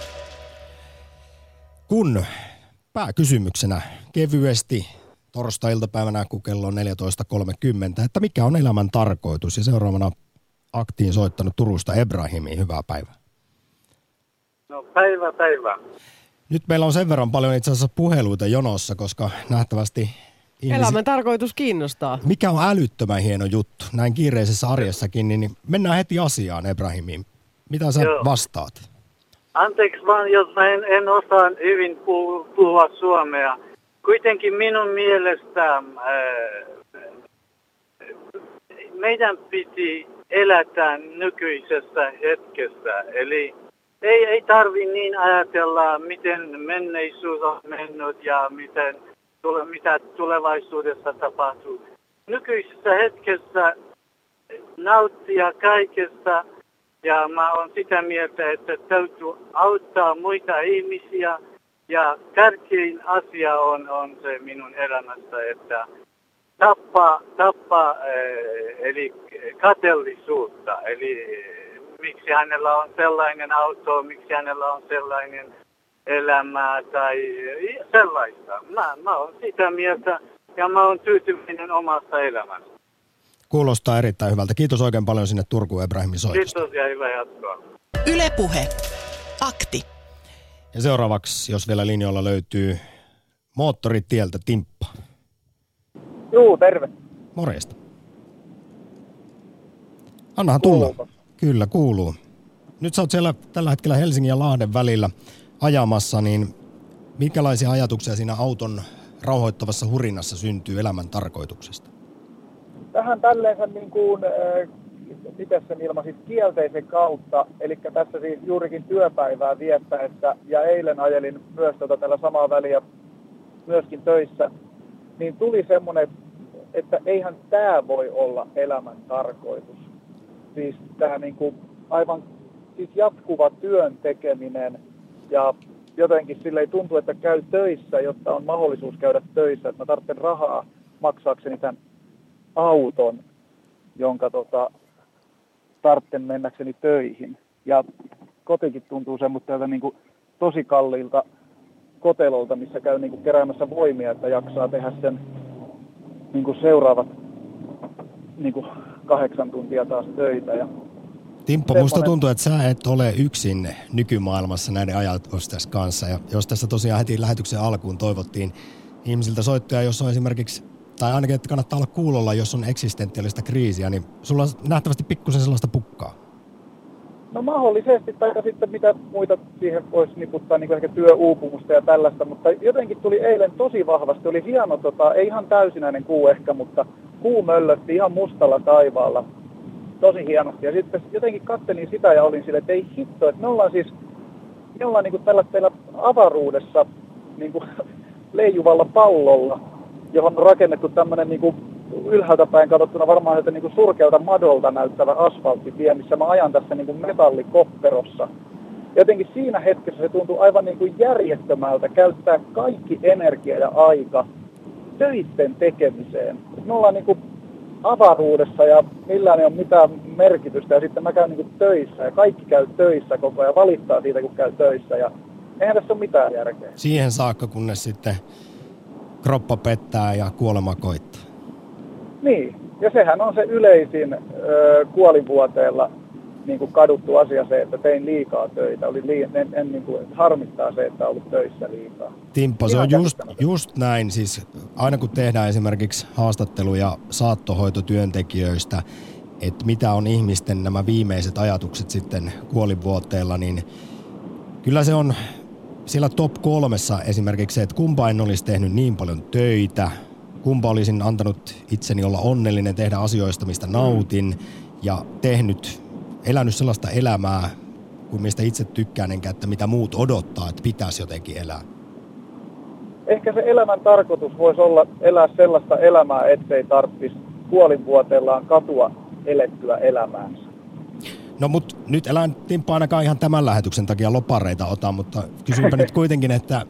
Kun pääkysymyksenä kevyesti torstai-iltapäivänä, kun kello on 14.30, että mikä on elämän tarkoitus? Ja seuraavana aktiin soittanut Turusta Ebrahimi. Hyvää päivää. No päivä. Nyt meillä on sen verran paljon itse asiassa puheluita jonossa, koska nähtävästi elämän tarkoitus kiinnostaa. Mikä on älyttömän hieno juttu näin kiireisessä arjessakin, niin mennään heti asiaan, Ebrahimiin. Mitä sä vastaat? Anteeksi vaan, jos mä en osaa hyvin puhua suomea. Kuitenkin minun mielestä meidän piti elätä nykyisessä hetkessä. Eli ei tarvi niin ajatella, miten menneisyys on mennyt ja mitä tulevaisuudessa tapahtuu. Nykyisessä hetkessä nauttia kaikesta ja mä oon sitä mieltä, että täytyy auttaa muita ihmisiä ja tärkein asia on se minun elämässä, että tappaa eli kateellisuutta, eli miksi hänellä on sellainen auto, miksi hänellä on sellainen elämää tai sellaista. Mä oon sitä mieltä ja mä oon tyytyväinen omasta elämästä. Kuulostaa erittäin hyvältä. Kiitos oikein paljon sinne Turkuun Ebrahimin soitosta. Kiitos ja hyvää jatkoa. Yle Puhe. Akti. Ja seuraavaksi, jos vielä linjoilla löytyy Moottoritieltä Timppa. Juu, terve. Morjesta. Annahan tulla. Kuuluuko? Kyllä, kuuluu. Nyt sä oot siellä tällä hetkellä Helsingin ja Lahden välillä ajamassa, niin minkälaisia ajatuksia siinä auton rauhoittavassa hurinassa syntyy elämän tarkoituksesta? Tähän tälleensä niin kuin, miten sen ilmaisit, kielteisen kautta, eli tässä siis juurikin työpäivää viettäessä, ja eilen ajelin myös tällä samaa väliä myöskin töissä, niin tuli semmoinen, että eihän tämä voi olla elämän tarkoitus. Siis tämä niin kuin aivan siis jatkuva työn tekeminen, ja jotenkin sille ei tuntu, että käy töissä, jotta on mahdollisuus käydä töissä, että mä tarvitsen rahaa maksaakseni tämän auton, jonka tarvitsen mennäkseni töihin. Ja kotikin tuntuu semmoista niin kuin tosi kalliilta kotelolta, missä käy niin kuin keräämässä voimia, että jaksaa tehdä sen niin kuin seuraavat niin kuin 8 tuntia taas töitä. Ja Timppo, musta tuntuu, että sä et ole yksin nykymaailmassa näiden ajatusten kanssa. Ja jos tässä tosiaan heti lähetyksen alkuun toivottiin ihmisiltä soittoja, jos on esimerkiksi, tai ainakin, että kannattaa olla kuulolla, jos on eksistentiaalista kriisiä, niin sulla on nähtävästi pikkusen sellaista pukkaa. No mahdollisesti, tai sitten mitä muita siihen voisi niputtaa, niin kuin ehkä työuupumusta ja tällaista, mutta jotenkin tuli eilen tosi vahvasti, oli hieno, ei ihan täysinäinen kuu ehkä, mutta kuu möllötti ihan mustalla taivaalla, tosi hienosti. Ja sitten jotenkin kattelin sitä ja olin silleen, että ei hitto, että me ollaan niin kuin tällä avaruudessa niin kuin leijuvalla pallolla, johon on rakennettu tämmöinen niin kuin ylhäältä päin katsottuna varmaan sieltä niin kuin surkealta madolta näyttävä asfalttitie, missä mä ajan tässä niin kuin metallikopperossa. Jotenkin siinä hetkessä se tuntuu aivan niin kuin järjettömältä käyttää kaikki energia ja aika töitten tekemiseen. Me ollaan niin kuin avaruudessa ja millään ei ole mitään merkitystä ja sitten mä käyn niin kuin töissä ja kaikki käy töissä koko ajan, valittaa siitä kun käy töissä ja eihän tässä ole mitään järkeä. Siihen saakka, kunnes sitten kroppa pettää ja kuolema koittaa. Niin, ja sehän on se yleisin kuolinvuoteella niin kuin kaduttu asia se, että tein liikaa töitä. Niin kuin, harmittaa se, että on ollut töissä liikaa. Timppo, se on just näin. Siis aina kun tehdään esimerkiksi haastatteluja saattohoitotyöntekijöistä, että mitä on ihmisten nämä viimeiset ajatukset sitten kuolinvuoteella, niin kyllä se on siellä top 3 esimerkiksi se, että kumpa en olisi tehnyt niin paljon töitä, kumpa olisin antanut itseni olla onnellinen, tehdä asioista, mistä nautin ja elänyt sellaista elämää, kuin mistä itse tykkään, enkä että mitä muut odottaa, että pitäisi jotenkin elää. Ehkä se elämän tarkoitus voisi olla elää sellaista elämää, ettei tarvitsisi kuolinvuoteellaan katua elettyä elämäänsä. No mut nyt elän Timppo ainakaan ihan tämän lähetyksen takia lopareita ota, mutta kysynpä nyt kuitenkin, että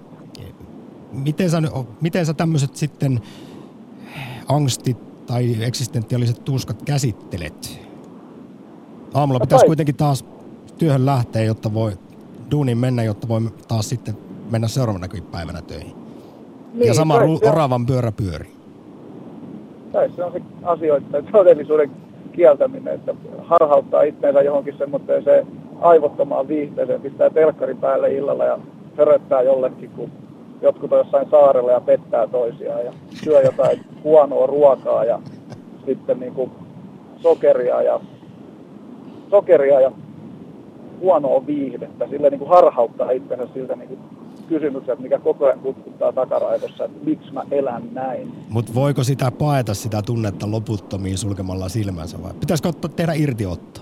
miten sä tämmöiset sitten angstit tai eksistentiaaliset tuskat käsittelet? Aamulla pitäisi kuitenkin taas työhön lähteä, jotta voi duuniin mennä, jotta voi taas sitten mennä seuraavanakin päivänä töihin. Niin, ja sama oravan pyörä pyörii. Se on se asioiden todellisuuden kieltäminen, että harhauttaa itseensä johonkin semmoiseen se aivottomaan viihteeseen, pistää telkkari päälle illalla ja höröttää jollekin, kun jotkut on jossain saarella ja pettää toisiaan ja syö jotain huonoa ruokaa ja sitten niin kuin sokeria ja huonoa viihdettä. Sillä niin kuin harhauttaa itsensä siltä niin kuin kysymykset, mikä koko ajan kutkuttaa takaraivossa, että miksi mä elän näin. Mutta voiko sitä paeta sitä tunnetta loputtomiin sulkemalla silmänsä vai pitäisikö tehdä irtiotto?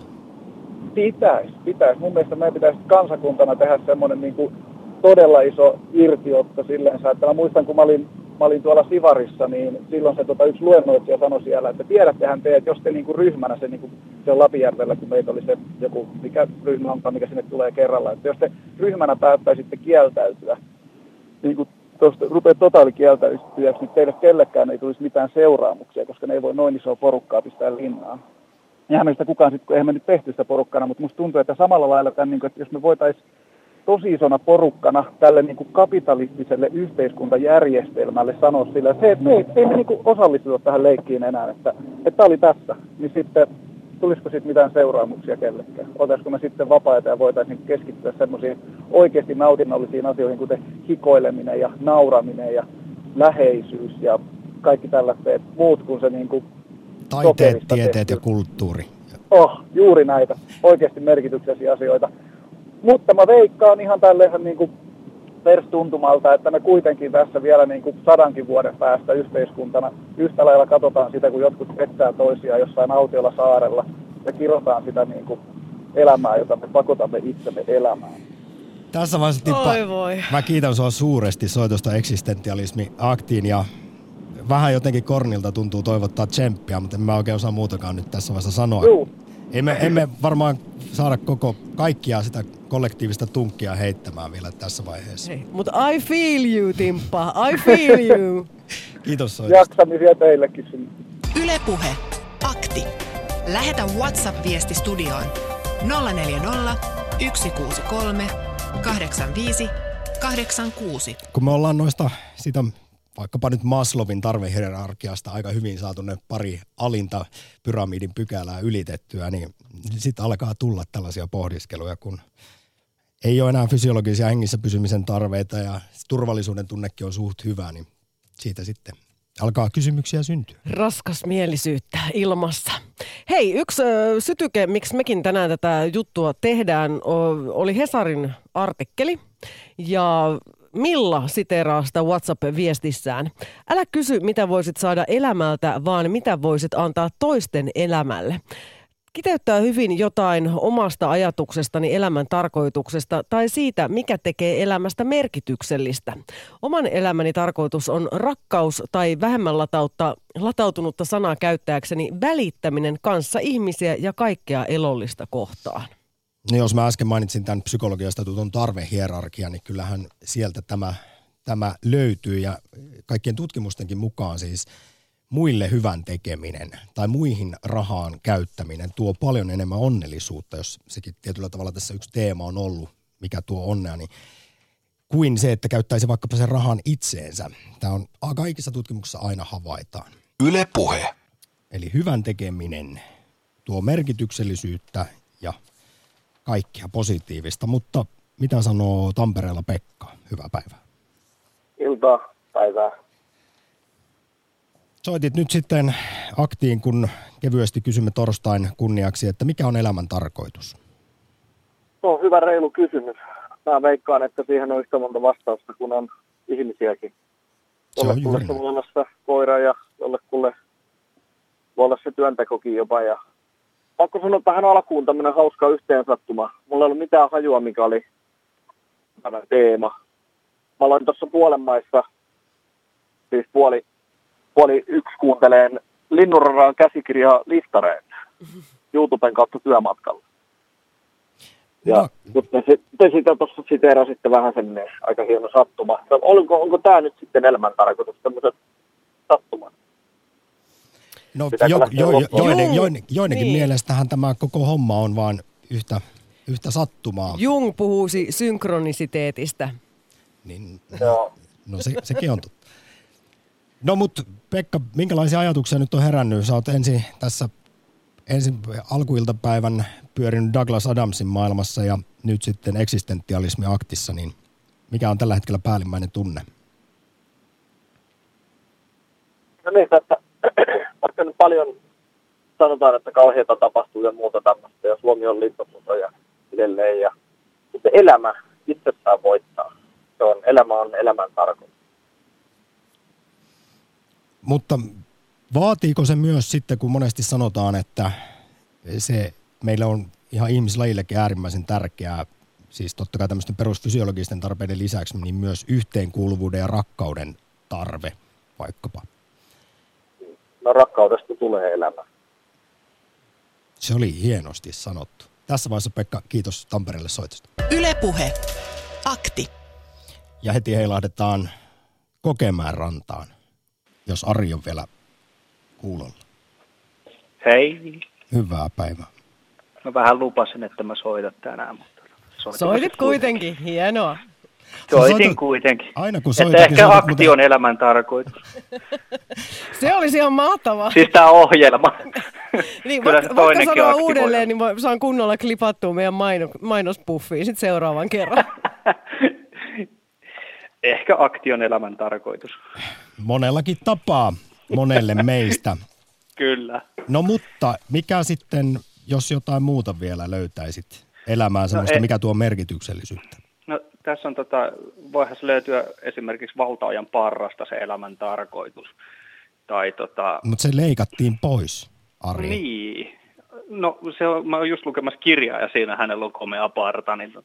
Pitäisi. Mun mielestä meidän pitäisi kansakuntana tehdä semmoinen niin kuin todella iso irtiotto silleensä, että mä muistan kun mä olin tuolla Sivarissa, niin silloin se yksi luennoitsija sanoi siellä, että tiedättehän te, että jos te niinku ryhmänä, se on Lapinjärvellä, kun meitä oli se joku, mikä ryhmä onkaan, mikä sinne tulee kerralla, että jos te ryhmänä päättäisitte kieltäytyä, niin kun rupeat totaalikieltäytyjäksi, niin teille kellekään ei tulisi mitään seuraamuksia, koska ne ei voi noin isoa porukkaa pistää linnaan. Eihän meistä kukaan sitten, eihän me nyt tehty sitä porukkana, mutta musta tuntuu, että samalla lailla tämän, niin kun, että jos me voitaisiin tosi isona porukkana tälle niin kuin kapitalistiselle yhteiskuntajärjestelmälle sanoa sillä, että ei me niin kuin osallistuta tähän leikkiin enää, että tämä oli tässä, niin sitten tulisiko sitten mitään seuraamuksia kellekään? Otaisiko me sitten vapaita ja voitaisiin keskittyä semmoisiin oikeasti nautinnollisiin asioihin, kuten hikoileminen ja nauraminen ja läheisyys ja kaikki tällaiset muut kuin se niin kuin taiteet, tieteet ja kulttuuri. Juuri näitä oikeasti merkityksellisiä asioita. Mutta mä veikkaan ihan tälleen niin kuin perstuntumalta, että me kuitenkin tässä vielä niin kuin 100 vuoden päästä yhteiskuntana yhtä lailla katsotaan sitä, kun jotkut pettää toisiaan jossain autiolla saarella ja kirotaan sitä niin kuin elämää, jota me pakotamme itsemme elämään. Tässä vaiheessa Tippa, mä kiitän sua suuresti soitosta eksistentialismi-aktiin ja vähän jotenkin kornilta tuntuu toivottaa tsemppiä, mutta en mä oikein osaa muutakaan nyt tässä vaiheessa sanoa. Juu. Emme varmaan saada kaikkia sitä kollektiivista tunkkia heittämään vielä tässä vaiheessa. Mutta I feel you, Timppa. I feel you. Kiitos soitosta. Jaksamisia teillekin. Yle Puhe. Akti. Lähetä WhatsApp-viesti studioon 040 163 85 86. Kun me ollaan noista sitä vaikkapa nyt Maslowin tarvehierarkiasta aika hyvin saatu ne pari alinta pyramidin pykälää ylitettyä, niin sitten alkaa tulla tällaisia pohdiskeluja, kun ei ole enää fysiologisia hengissä pysymisen tarveita ja turvallisuuden tunnekin on suht hyvä, niin siitä sitten alkaa kysymyksiä syntyä. Raskasmielisyyttä ilmassa. Hei, yksi sytyke, miksi mekin tänään tätä juttua tehdään, oli Hesarin artikkeli ja Milla siteeraa sitä WhatsApp-viestissään. Älä kysy, mitä voisit saada elämältä, vaan mitä voisit antaa toisten elämälle. Kiteyttää hyvin jotain omasta ajatuksestani elämän tarkoituksesta tai siitä, mikä tekee elämästä merkityksellistä. Oman elämäni tarkoitus on rakkaus tai vähemmän latautunutta sanaa käyttääkseni välittäminen kanssa ihmisiä ja kaikkea elollista kohtaan. No jos mä äsken mainitsin tämän psykologiasta tutun tarvehierarkian, niin kyllähän sieltä tämä löytyy ja kaikkien tutkimustenkin mukaan siis muille hyvän tekeminen tai muihin rahaan käyttäminen tuo paljon enemmän onnellisuutta, jos sekin tietyllä tavalla tässä yksi teema on ollut, mikä tuo onnea, niin kuin se, että käyttäisi vaikkapa sen rahan itseensä. Tämä on kaikissa tutkimuksissa aina havaitaan. Yle Puhe. Eli hyvän tekeminen tuo merkityksellisyyttä ja kaikkia positiivista, mutta mitä sanoo Tampereella Pekka? Hyvää päivää. Iltaa, päivää. Soitit nyt sitten aktiin, kun kevyesti kysymme torstain kunniaksi, että mikä on elämän tarkoitus? No, hyvä reilu kysymys. Mä veikkaan, että siihen on yhtä monta vastausta, kun on ihmisiäkin. Jollekulle voi olla se koira ja jollekulle voi olla se työntekokin jopa. Ja pakko sanoa tähän alkuun tämmöinen hauska yhteensattuma. Mulla ei ollut mitään hajua, mikä oli tämä teema. Mä aloin tuossa puolen maissa, siis puoli yksi kuunteleen Linnunradan käsikirjaa Listareilta YouTuben kautta työmatkalla. Ja te sitä tuossa siteerasitte vähän sen aika hieno sattuma. No, onko tämä nyt sitten elämän tarkoitus, tämmöiset sattumat? No joidenkin mielestähän tämä koko homma on vain yhtä sattumaa. Jung puhuisi synkronisiteetistä. Niin, no sekin on totta. No mutta Pekka, minkälaisia ajatuksia nyt on herännyt? Sä oot ensin alkuiltapäivän pyörinyt Douglas Adamsin maailmassa ja nyt sitten eksistentialismi aktissa, niin mikä on tällä hetkellä päällimmäinen tunne? No niin, että vaikka nyt paljon sanotaan, että kauheita tapahtuu ja muuta tämmöistä ja Suomi on liittokunta ja edelleen ja sitten elämä itsessään voittaa. Elämä on elämän tarkoitus. Mutta vaatiiko se myös sitten, kun monesti sanotaan, että se meillä on ihan ihmislajillekin äärimmäisen tärkeää, siis totta kai tämmöisten perusfysiologisten tarpeiden lisäksi, niin myös yhteenkuuluvuuden ja rakkauden tarve vaikkapa? No rakkaudesta tulee elämä. Se oli hienosti sanottu. Tässä vaiheessa Pekka, kiitos Tampereelle soitosta. Yle Puhe. Akti. Ja heti heilahdetaan Kokemäen rantaan, jos Ari on vielä kuulolla. Hei. Hyvää päivää. Mä vähän lupasin, että mä soitan tänään, mutta soitit kuitenkin. Hienoa. Soitin kuitenkin. Aina kun soitat, että ehkä akti on elämän tarkoitus. Se olisi ihan mahtavaa. Siis tää ohjelma. Niin, vaikka sanoa uudelleen, niin saan kunnolla klipattua meidän mainospuffiin sitten seuraavan kerran. Ehkä akti on elämän tarkoitus. Monellakin tapaa, monelle meistä. Kyllä. No mutta mikä sitten, jos jotain muuta vielä löytäisit elämään semmoista, mikä tuo merkityksellisyyttä? No tässä on voihan se löytyä esimerkiksi valtaojan parrasta se elämän tarkoitus. Tai Mutta se leikattiin pois, Ari. Niin. No mä oon just lukemassa kirjaa ja siinä hänellä on komea parta, niin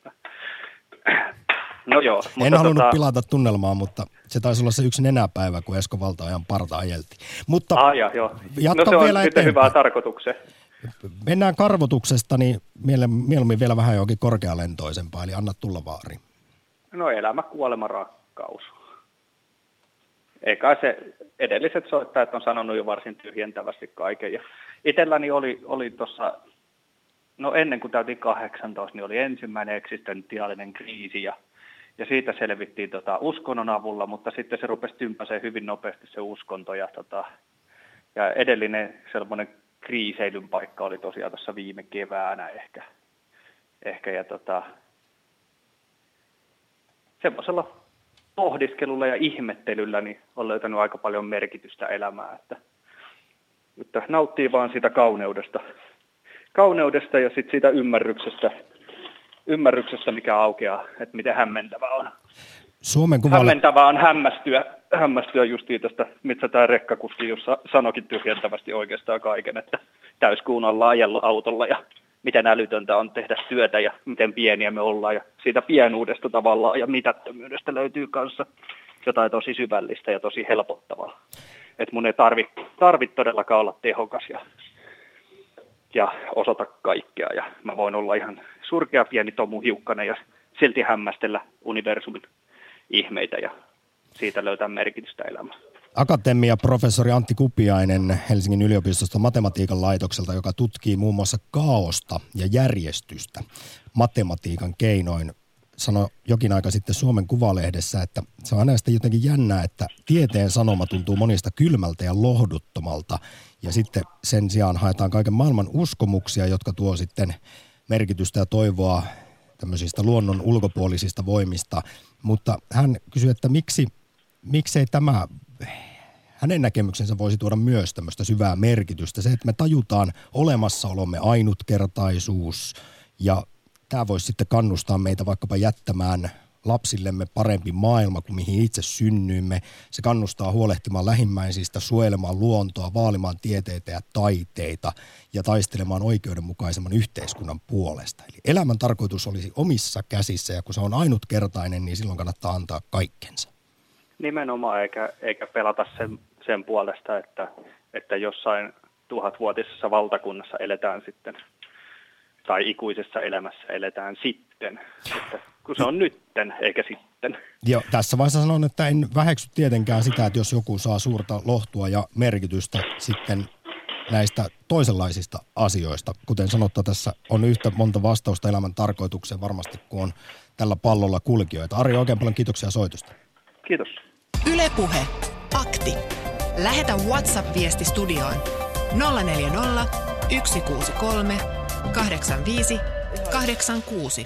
no joo. En halunnut pilata tunnelmaa, mutta se taisi olla se yksi nenäpäivä, kun Esko Valtaojan parta ajeltiin. Mutta joo. Jatka no se on vielä sitten hyvää tarkoitukseen. Mennään karvotuksesta, niin mieluummin vielä vähän johonkin korkealentoisempaa, eli anna tulla vaari. No elämä, kuolema, rakkaus. Eikä se edelliset soittajat on sanonut jo varsin tyhjentävästi kaiken. Ja itselläni oli tuossa, no ennen kuin täytin 18, niin oli ensimmäinen eksistentiaalinen kriisi. Ja Ja siitä selvittiin uskonnon avulla, mutta sitten se rupesi tympäseen hyvin nopeasti se uskonto. Ja edellinen sellainen kriiseilyn paikka oli tosiaan tuossa viime keväänä ehkä ja semmoisella pohdiskelulla ja ihmettelyllä niin on löytänyt aika paljon merkitystä elämään, että nauttii vaan siitä kauneudesta ja sitten siitä ymmärryksestä, mikä aukeaa, että miten hämmentävää on. Hämmentävää on hämmästyä justiin tästä, mitä tämä rekkakuski jossa sanoikin tyhjentävästi oikeastaan kaiken, että täyskuun alla ajellut autolla ja miten älytöntä on tehdä työtä ja miten pieniä me ollaan. Ja siitä pienuudesta tavallaan ja mitättömyydestä löytyy kanssa jotain tosi syvällistä ja tosi helpottavaa. Että mun ei tarvitse todellakaan olla tehokas ja osata kaikkea. Ja mä voin olla ihan surkea pieni tomuhiukkanen ja silti hämmästellä universumin ihmeitä ja siitä löytää merkitystä elämään. Akatemiaprofessori Antti Kupiainen Helsingin yliopistosta matematiikan laitokselta, joka tutkii muun muassa kaaosta ja järjestystä matematiikan keinoin, sanoi jokin aika sitten Suomen Kuvalehdessä, että se on hänestä jotenkin jännää, että tieteen sanoma tuntuu monista kylmältä ja lohduttomalta ja sitten sen sijaan haetaan kaiken maailman uskomuksia, jotka tuo sitten merkitystä ja toivoa tämmöisistä luonnon ulkopuolisista voimista, mutta hän kysyi, että miksei tämä hänen näkemyksensä voisi tuoda myös tämmöistä syvää merkitystä. Se, että me tajutaan olemassaolomme ainutkertaisuus ja tämä voisi sitten kannustaa meitä vaikkapa jättämään lapsillemme parempi maailma kuin mihin itse synnyimme. Se kannustaa huolehtimaan lähimmäisistä, suojelemaan luontoa, vaalimaan tieteitä ja taiteita ja taistelemaan oikeudenmukaisemman yhteiskunnan puolesta. Eli elämän tarkoitus olisi omissa käsissä ja kun se on ainutkertainen, niin silloin kannattaa antaa kaikkensa. Nimenomaan eikä pelata sen puolesta, että jossain 1000-vuotisessa valtakunnassa eletään sitten, tai ikuisessa elämässä eletään sitten, että kun se on nytten eikä sitten. Joo, tässä vaiheessa sanon, että en väheksy tietenkään sitä, että jos joku saa suurta lohtua ja merkitystä sitten näistä toisenlaisista asioista. Kuten sanottu, tässä on yhtä monta vastausta elämän tarkoitukseen varmasti, kun on tällä pallolla kulkijoita. Ari, oikein paljon kiitoksia soitosta. Kiitos. Yle Puhe. Akti. Lähetä WhatsApp-viesti studioon 040 163 85 86.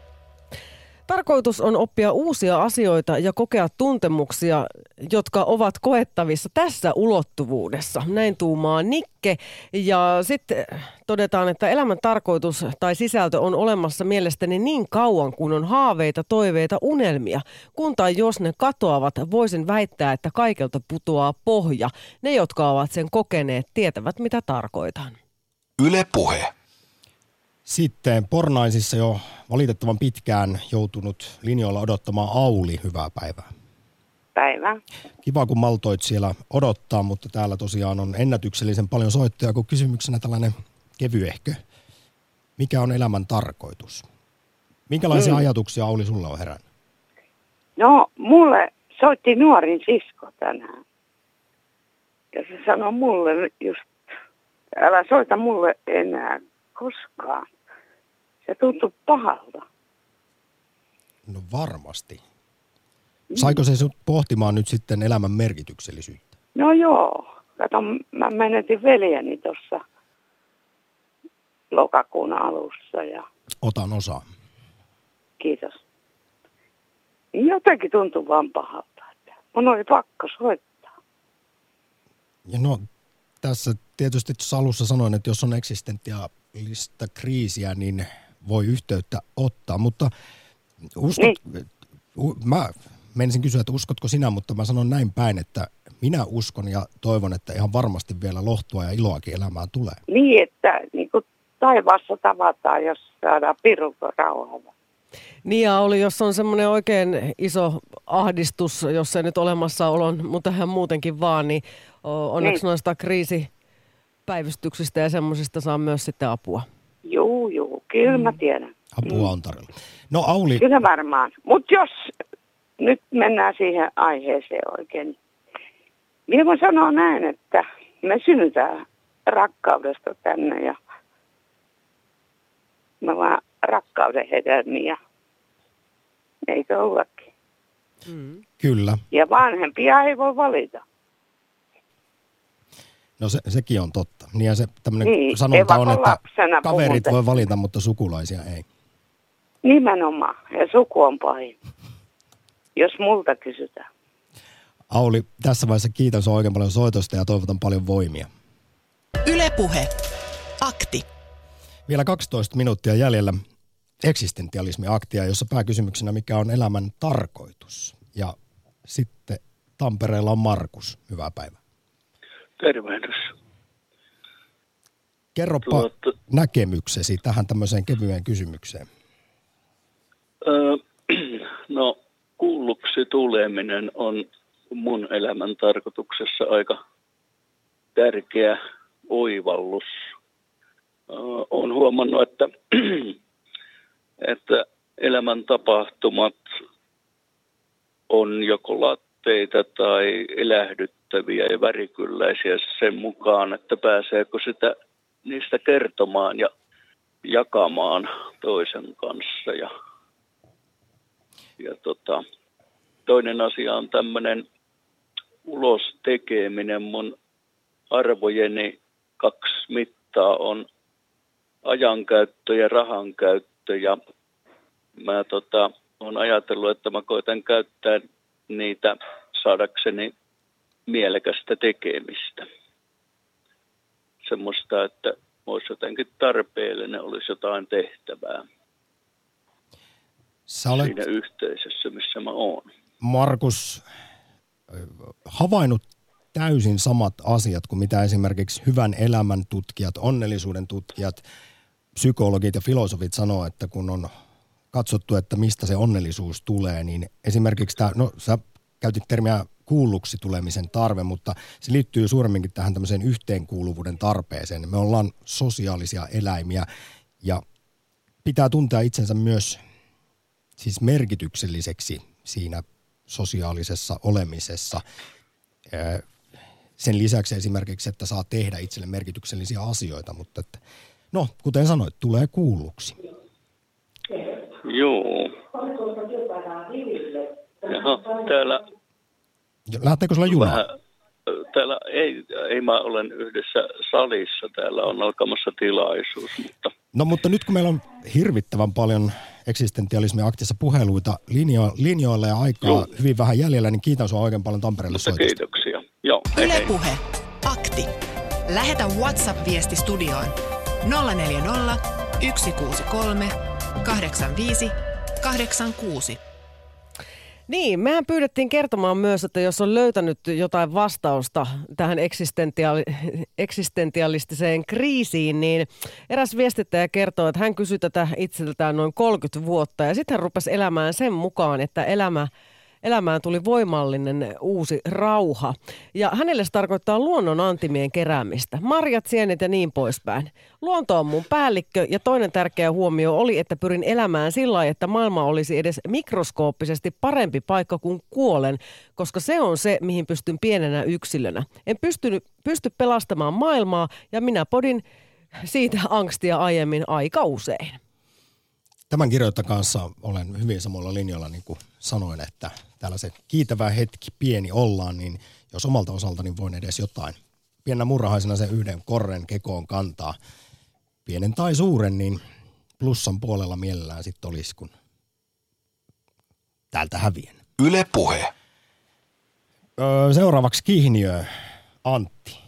Tarkoitus on oppia uusia asioita ja kokea tuntemuksia, jotka ovat koettavissa tässä ulottuvuudessa. Näin tuumaa Nikke. Ja sitten todetaan, että elämän tarkoitus tai sisältö on olemassa mielestäni niin kauan, kun on haaveita, toiveita, unelmia. Kun tai jos ne katoavat, voisin väittää, että kaikelta putoaa pohja. Ne, jotka ovat sen kokeneet, tietävät mitä tarkoitan. Yle Puhe. Sitten Pornaisissa jo valitettavan pitkään joutunut linjoilla odottamaan Auli. Hyvää päivää. Päivää. Kiva, kun maltoit siellä odottaa, mutta täällä tosiaan on ennätyksellisen paljon soittajia, kun kysymyksenä tällainen kevyehkö. Mikä on elämän tarkoitus? Minkälaisia ajatuksia, Auli, sulla on herännyt? No, mulle soitti nuorin sisko tänään. Ja se sanoi mulle just, älä soita mulle enää koskaan. Se tuntui pahalta. No varmasti. Saiko se sut pohtimaan nyt sitten elämän merkityksellisyyttä? No joo. Kato, mä menetin veljeni tuossa lokakuun alussa. Ja... Otan osaa. Kiitos. Jotenkin tuntui vaan pahalta. Mun oli pakko soittaa. Ja no, tässä tietysti tuossa alussa sanoin, että jos on eksistentiaalista kriisiä, niin voi yhteyttä ottaa, mutta mä menisin kysyä, että uskotko sinä, mutta mä sanon näin päin, että minä uskon ja toivon, että ihan varmasti vielä lohtua ja iloakin elämään tulee. Niin, että niin kuin taivaassa tavataan, jos saadaan pirulko rauhaa. Niin ja oli, jos on semmoinen oikein iso ahdistus, jos ei nyt olemassaolon, mutta hän muutenkin vaan, niin onneksi noista kriisipäivystyksistä ja semmoisista saa myös sitten apua. Joo, kyllä mä tiedän. Apua on tarjolla. No Auli. Kyllä varmaan, mutta jos nyt mennään siihen aiheeseen oikein. Minä voin sanoa näin, että me synnytään rakkaudesta tänne ja me vaan rakkauden hedelmiä. Eikö ollakin? Kyllä. Ja vanhempia ei voi valita. No sekin on totta. Niin ja se tämmöinen sanonta on, että kaverit voi valita, mutta sukulaisia ei. Nimenomaan. Ja suku on pahin. Jos multa kysytään. Auli, tässä vaiheessa kiitän sinua oikein paljon soitosta ja toivotan paljon voimia. Yle Puhe. Akti. Vielä 12 minuuttia jäljellä eksistentialismi-aktia, jossa pääkysymyksenä mikä on elämän tarkoitus. Ja sitten Tampereella on Markus. Hyvää päivää. Tervehdys. Kerropa näkemyksesi tähän tämmöiseen kevyeen kysymykseen. No, kuulluksi tuleminen on mun elämän tarkoituksessa aika tärkeä oivallus. Olen huomannut, että elämän tapahtumat on joko latteita tai elähdyttäviä ja värikylläisiä sen mukaan, että pääseekö niistä kertomaan ja jakamaan toisen kanssa. Toinen asia on tämmöinen ulos tekeminen. Mun arvojeni 2 mittaa on ajankäyttö ja rahankäyttö, ja mä olen ajatellut, että mä koitan käyttää niitä saadakseni mielekästä tekemistä. Semmoista, että olisi jotenkin tarpeellinen, olisi jotain tehtävää siinä yhteisössä, missä mä oon. Markus, havainnut täysin samat asiat kuin mitä esimerkiksi hyvän elämän tutkijat, onnellisuuden tutkijat, psykologit ja filosofit sanoo, että kun on katsottu, että mistä se onnellisuus tulee, niin esimerkiksi sä käytit termiä kuulluksi tulemisen tarve, mutta se liittyy suuremminkin tähän tämmöiseen yhteenkuuluvuuden tarpeeseen. Me ollaan sosiaalisia eläimiä ja pitää tuntea itsensä myös siis merkitykselliseksi siinä sosiaalisessa olemisessa. Sen lisäksi esimerkiksi, että saa tehdä itselle merkityksellisiä asioita, mutta että, kuten sanoit, tulee kuulluksi. Joo. Jaha, täällä... Lähteekö sulla junaa? Täällä ei mä olen yhdessä salissa, täällä on alkamassa tilaisuus, mutta... No mutta nyt kun meillä on hirvittävän paljon eksistentialismi-aktissa puheluita linjoilla ja aikaa hyvin vähän jäljellä, niin kiitän sinua oikein paljon Tampereelle soitosta. Kiitoksia. Joo, Yle Puhe. Akti. Lähetä WhatsApp-viesti studioon 040 163 85 86. Niin, mehän pyydettiin kertomaan myös, että jos on löytänyt jotain vastausta tähän eksistentialistiseen kriisiin, niin eräs viestittäjä kertoo, että hän kysyi tätä itseltään noin 30 vuotta ja sitten hän rupesi elämään sen mukaan, että elämään tuli voimallinen uusi rauha. Ja hänelle se tarkoittaa luonnon antimien keräämistä. Marjat, sienet ja niin poispäin. Luonto on mun päällikkö ja toinen tärkeä huomio oli, että pyrin elämään sillä lailla, että maailma olisi edes mikroskooppisesti parempi paikka kuin kuolen, koska se on se, mihin pystyn pienenä yksilönä. En pysty pelastamaan maailmaa ja minä podin siitä angstia aiemmin aika usein. Tämän kirjoittajan kanssa olen hyvin samoilla linjoilla, niin kuin sanoin, että täällä se kiitävä hetki pieni ollaan, niin jos omalta osaltani voin edes jotain pienenä murhaisena sen yhden korren kekoon kantaa, pienen tai suuren, niin plussan puolella mielellään sitten olisi, kun täältä häviän. Yle Puhe. Seuraavaksi Kihniö, Antti.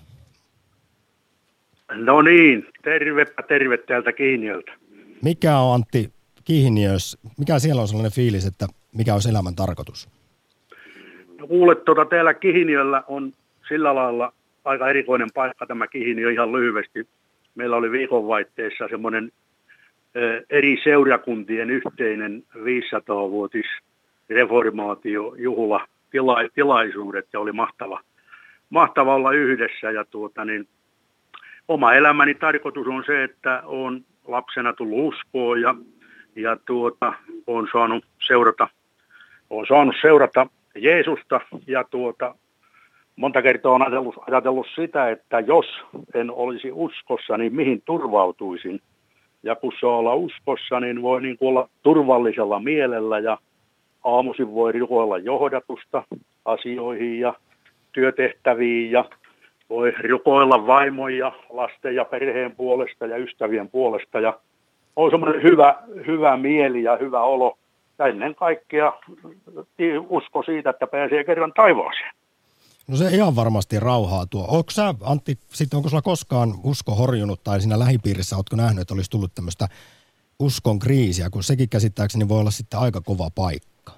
No niin, terve täältä Kihniöltä. Mikä on Antti Kihniös, mikä siellä on sellainen fiilis, että mikä on elämän tarkoitus? No kuule, täällä Kihniöllä on sillä lailla aika erikoinen paikka tämä Kihniö ihan lyhyesti. Meillä oli viikonvaihteessa semmoinen eri seurakuntien yhteinen 500-vuotis reformaatiojuhla tilaisuudet ja oli mahtava olla yhdessä ja oma elämäni tarkoitus on se, että olen lapsena tullut uskoon ja olen saanut seurata Jeesusta ja monta kertaa olen ajatellut sitä, että jos en olisi uskossa, niin mihin turvautuisin. Ja kun saa olla uskossa, niin voi olla turvallisella mielellä ja aamuisin voi rukoilla johdatusta asioihin ja työtehtäviin ja voi rukoilla vaimon ja lasten ja perheen puolesta ja ystävien puolesta ja on semmoinen hyvä mieli ja hyvä olo ja ennen kaikkea usko siitä, että pääsee kerran taivaaseen. No se ihan varmasti rauhaa tuo. Onko sä, Antti, onko sulla koskaan usko horjunut tai siinä lähipiirissä, ootko nähnyt, että olisi tullut tämmöistä uskon kriisiä, kun sekin käsittääkseni voi olla sitten aika kova paikka?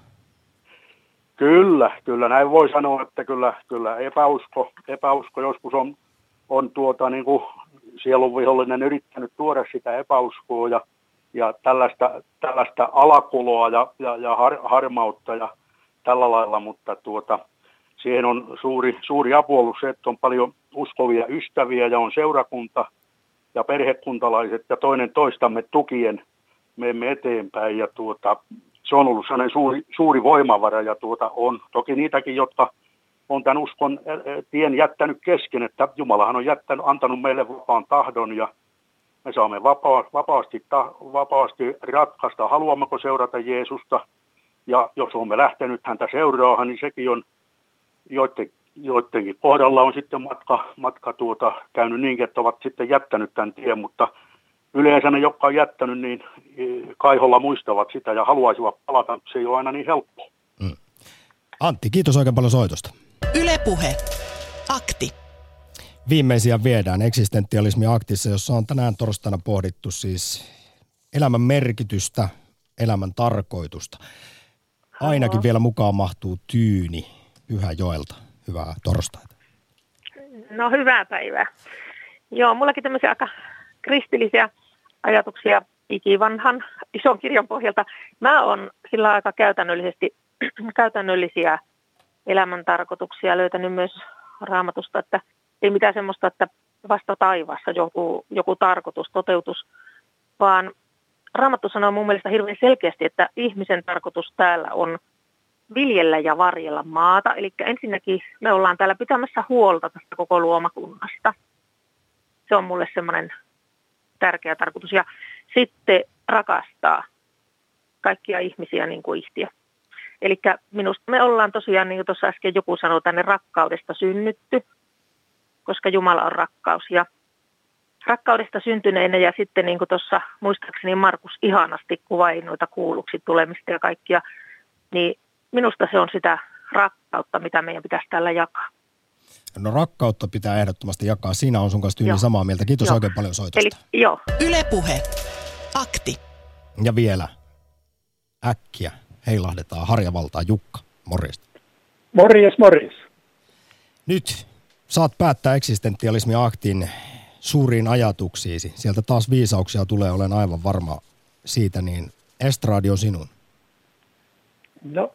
Kyllä näin voi sanoa, että kyllä epäusko joskus on niin kuin sielunvihollinen yrittänyt tuoda sitä epäuskoa ja tällaista alakuloa ja harmautta ja tällä lailla, mutta siihen on suuri apu ollut se, että on paljon uskovia ystäviä ja on seurakunta ja perhekuntalaiset ja toinen toistamme tukien menemme eteenpäin ja se on ollut sellainen suuri voimavara ja on toki niitäkin, jotka on tämän uskon tien jättänyt kesken, että Jumalahan on antanut meille vapaan tahdon ja me saamme vapaasti ratkaista, haluammeko seurata Jeesusta ja jos olemme lähtenyt häntä seuraamaan, niin sekin on joidenkin kohdalla on sitten matka käynyt niin, että ovat sitten jättänyt tämän tien, mutta yleensä ne, jotka on jättänyt, niin kaiholla muistavat sitä ja haluaisivat palata. Se ei ole aina niin helppoa. Antti, kiitos oikein paljon soitosta. Yle Puhe. Akti. Viimeisiä viedään eksistentialismi aktissa, jossa on tänään torstaina pohdittu siis elämän merkitystä, elämän tarkoitusta. Ainakin vielä mukaan mahtuu Tyyni Pyhäjoelta. Hyvää torstaita. No hyvää päivää. Joo, mullakin tämmöisiä aika kristillisiä ajatuksia ikivanhan ison kirjan pohjalta. Mä oon sillä aika käytännöllisiä elämän tarkoituksia löytänyt myös Raamatusta, että ei mitään semmoista, että vasta taivaassa joku tarkoitus, toteutus, vaan Raamattu sanoo mun mielestä hirveän selkeästi, että ihmisen tarkoitus täällä on viljellä ja varjella maata. Eli ensinnäkin me ollaan täällä pitämässä huolta tästä koko luomakunnasta. Se on mulle semmoinen tärkeä tarkoitus. Ja sitten rakastaa kaikkia ihmisiä niin kuin ihtiä. Eli minusta me ollaan tosiaan, niin kuin tuossa äsken joku sanoi, tänne rakkaudesta synnytty, koska Jumala on rakkaus. Ja rakkaudesta syntyneenä ja sitten niin kuin tuossa muistaakseni Markus ihanasti kuvaili noita kuulluksi tulemista ja kaikkia, niin minusta se on sitä rakkautta, mitä meidän pitäisi täällä jakaa. No rakkautta pitää ehdottomasti jakaa. Siinä on sun kanssa Tyyni samaa mieltä. Kiitos oikein paljon soitosta. Yle Puhe. Akti. Ja vielä äkkiä heilahdetaan Harjavaltaan Jukka. Morjesta. Morjes. Nyt saat päättää eksistentialismi aktin suuriin ajatuksiisi. Sieltä taas viisauksia tulee, olen aivan varma siitä, niin estraadi on sinun. No,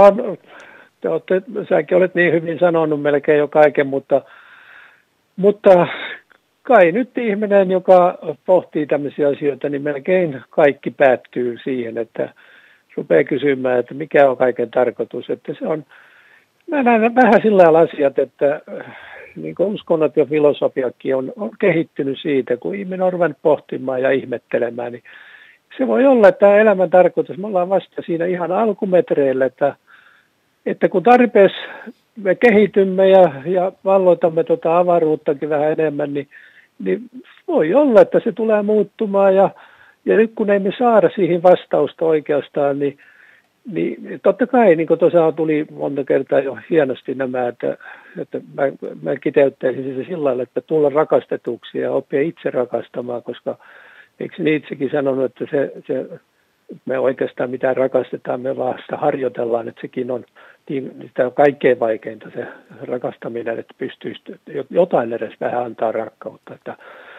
säkin olet niin hyvin sanonut melkein jo kaiken, mutta kai nyt ihminen, joka pohtii tämmöisiä asioita, niin melkein kaikki päättyy siihen, että rupeaa kysymään, että mikä on kaiken tarkoitus. Että se on, mä näen vähän sillä lailla asiat, että niin kuin uskonnot ja filosofiakin on kehittynyt siitä, kun ihminen on ruvennut pohtimaan ja ihmettelemään, niin se voi olla, että tämä elämän tarkoitus, me ollaan vasta siinä ihan alkumetreillä, että kun tarpeeksi me kehitymme ja valloitamme avaruuttakin vähän enemmän, niin voi olla, että se tulee muuttumaan ja nyt kun ei me saada siihen vastausta oikeastaan, niin totta kai, niin kuin tuossa tuli monta kertaa jo hienosti nämä, että mä kiteyttäisin se sillä lailla, että tulla rakastetuksi ja oppia itse rakastamaan, koska eikö itsekin sanonut, että me oikeastaan mitään rakastetaan, me vaan sitä harjoitellaan, että sekin on sitä kaikkein vaikeinta se rakastaminen, että pystyisi jotain edes vähän antaa rakkautta. Että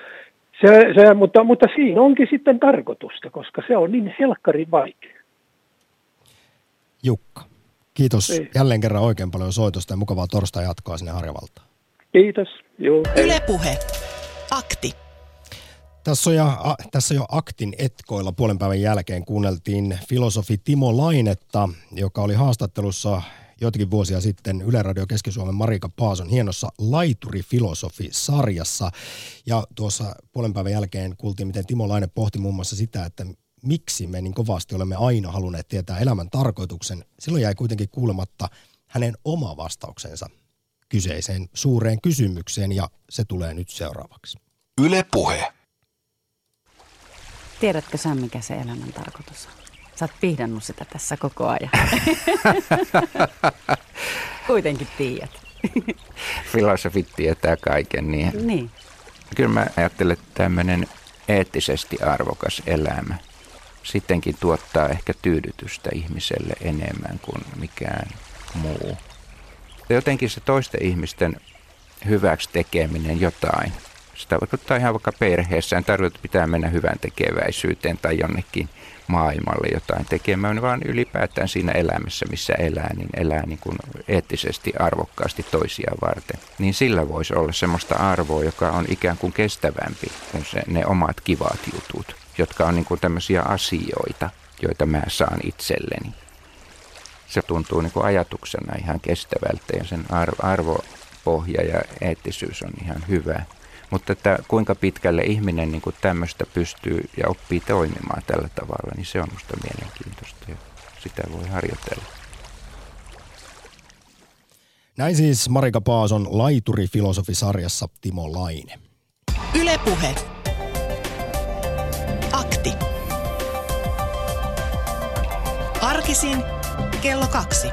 mutta siinä onkin sitten tarkoitusta, koska se on niin helkkari vaikea. Jukka, kiitos jälleen kerran oikein paljon soitosta ja mukavaa torstai jatkoa sinne Harjavaltaan. Kiitos. Yle Puhe. Akti. Tässä jo aktin etkoilla puolen päivän jälkeen kuunneltiin filosofi Timo Lainetta, joka oli haastattelussa joitakin vuosia sitten Yle Radio Keski-Suomen Marika Paason hienossa Laituri-filosofi-sarjassa. Ja tuossa puolen päivän jälkeen kuultiin, miten Timo Laine pohti muun muassa sitä, että miksi me niin kovasti olemme aina halunneet tietää elämän tarkoituksen, silloin jäi kuitenkin kuulematta hänen oma vastauksensa kyseiseen suureen kysymykseen, ja se tulee nyt seuraavaksi. Yle Puhe. Tiedätkö sä, mikä se elämän tarkoitus on? Sä oot pihdannut sitä tässä koko ajan. Kuitenkin tiedät. Filosofit tietää kaiken. Niin. Kyllä mä ajattelen, että tämmöinen eettisesti arvokas elämä sittenkin tuottaa ehkä tyydytystä ihmiselle enemmän kuin mikään muu. Jotenkin se toisten ihmisten hyväksi tekeminen jotain. Sitä vaikuttaa ihan vaikka perheessä. En tarkoita, että pitää mennä hyvän tekeväisyyteen tai jonnekin maailmalle jotain tekemään, vaan ylipäätään siinä elämässä, missä elää niin kuin eettisesti arvokkaasti toisia varten. Niin sillä voisi olla semmoista arvoa, joka on ikään kuin kestävämpi kuin ne omat kivat jutut, jotka on niin kuin tämmöisiä asioita, joita mä saan itselleni. Se tuntuu niin kuin ajatuksena ihan kestävältä ja sen arvopohja ja eettisyys on ihan hyvä. Mutta että kuinka pitkälle ihminen niin kuin tämmöistä pystyy ja oppii toimimaan tällä tavalla, niin se on musta mielenkiintoista ja sitä voi harjoitella. Näin siis Marika Paason Laituri-filosofisarjassa Timo Laine. Yle Puhe. Akti. Arkisin kello 2.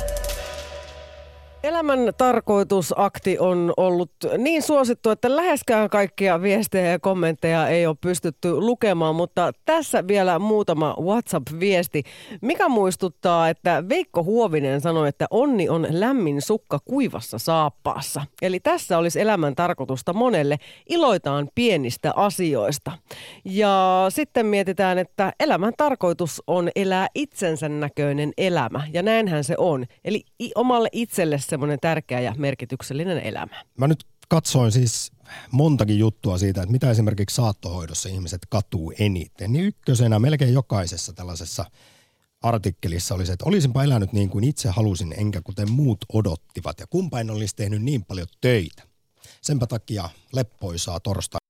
Elämän tarkoitusakti on ollut niin suosittu, että läheskään kaikkia viestejä ja kommentteja ei ole pystytty lukemaan, mutta tässä vielä muutama WhatsApp-viesti, mikä muistuttaa, että Veikko Huovinen sanoi, että onni on lämmin sukka kuivassa saappaassa. Eli tässä olisi elämän tarkoitusta monelle, iloitaan pienistä asioista. Ja sitten mietitään, että elämän tarkoitus on elää itsensä näköinen elämä, ja näinhän se on. Eli omalle itselle semmoinen tärkeä ja merkityksellinen elämä. Mä nyt katsoin siis montakin juttua siitä, että mitä esimerkiksi saattohoidossa ihmiset katuu eniten. Niin ykkösenä melkein jokaisessa tällaisessa artikkelissa oli se, että olisinpa elänyt niin kuin itse halusin, enkä kuten muut odottivat. Ja kumpa en olisi tehnyt niin paljon töitä. Senpä takia leppoisaa torstai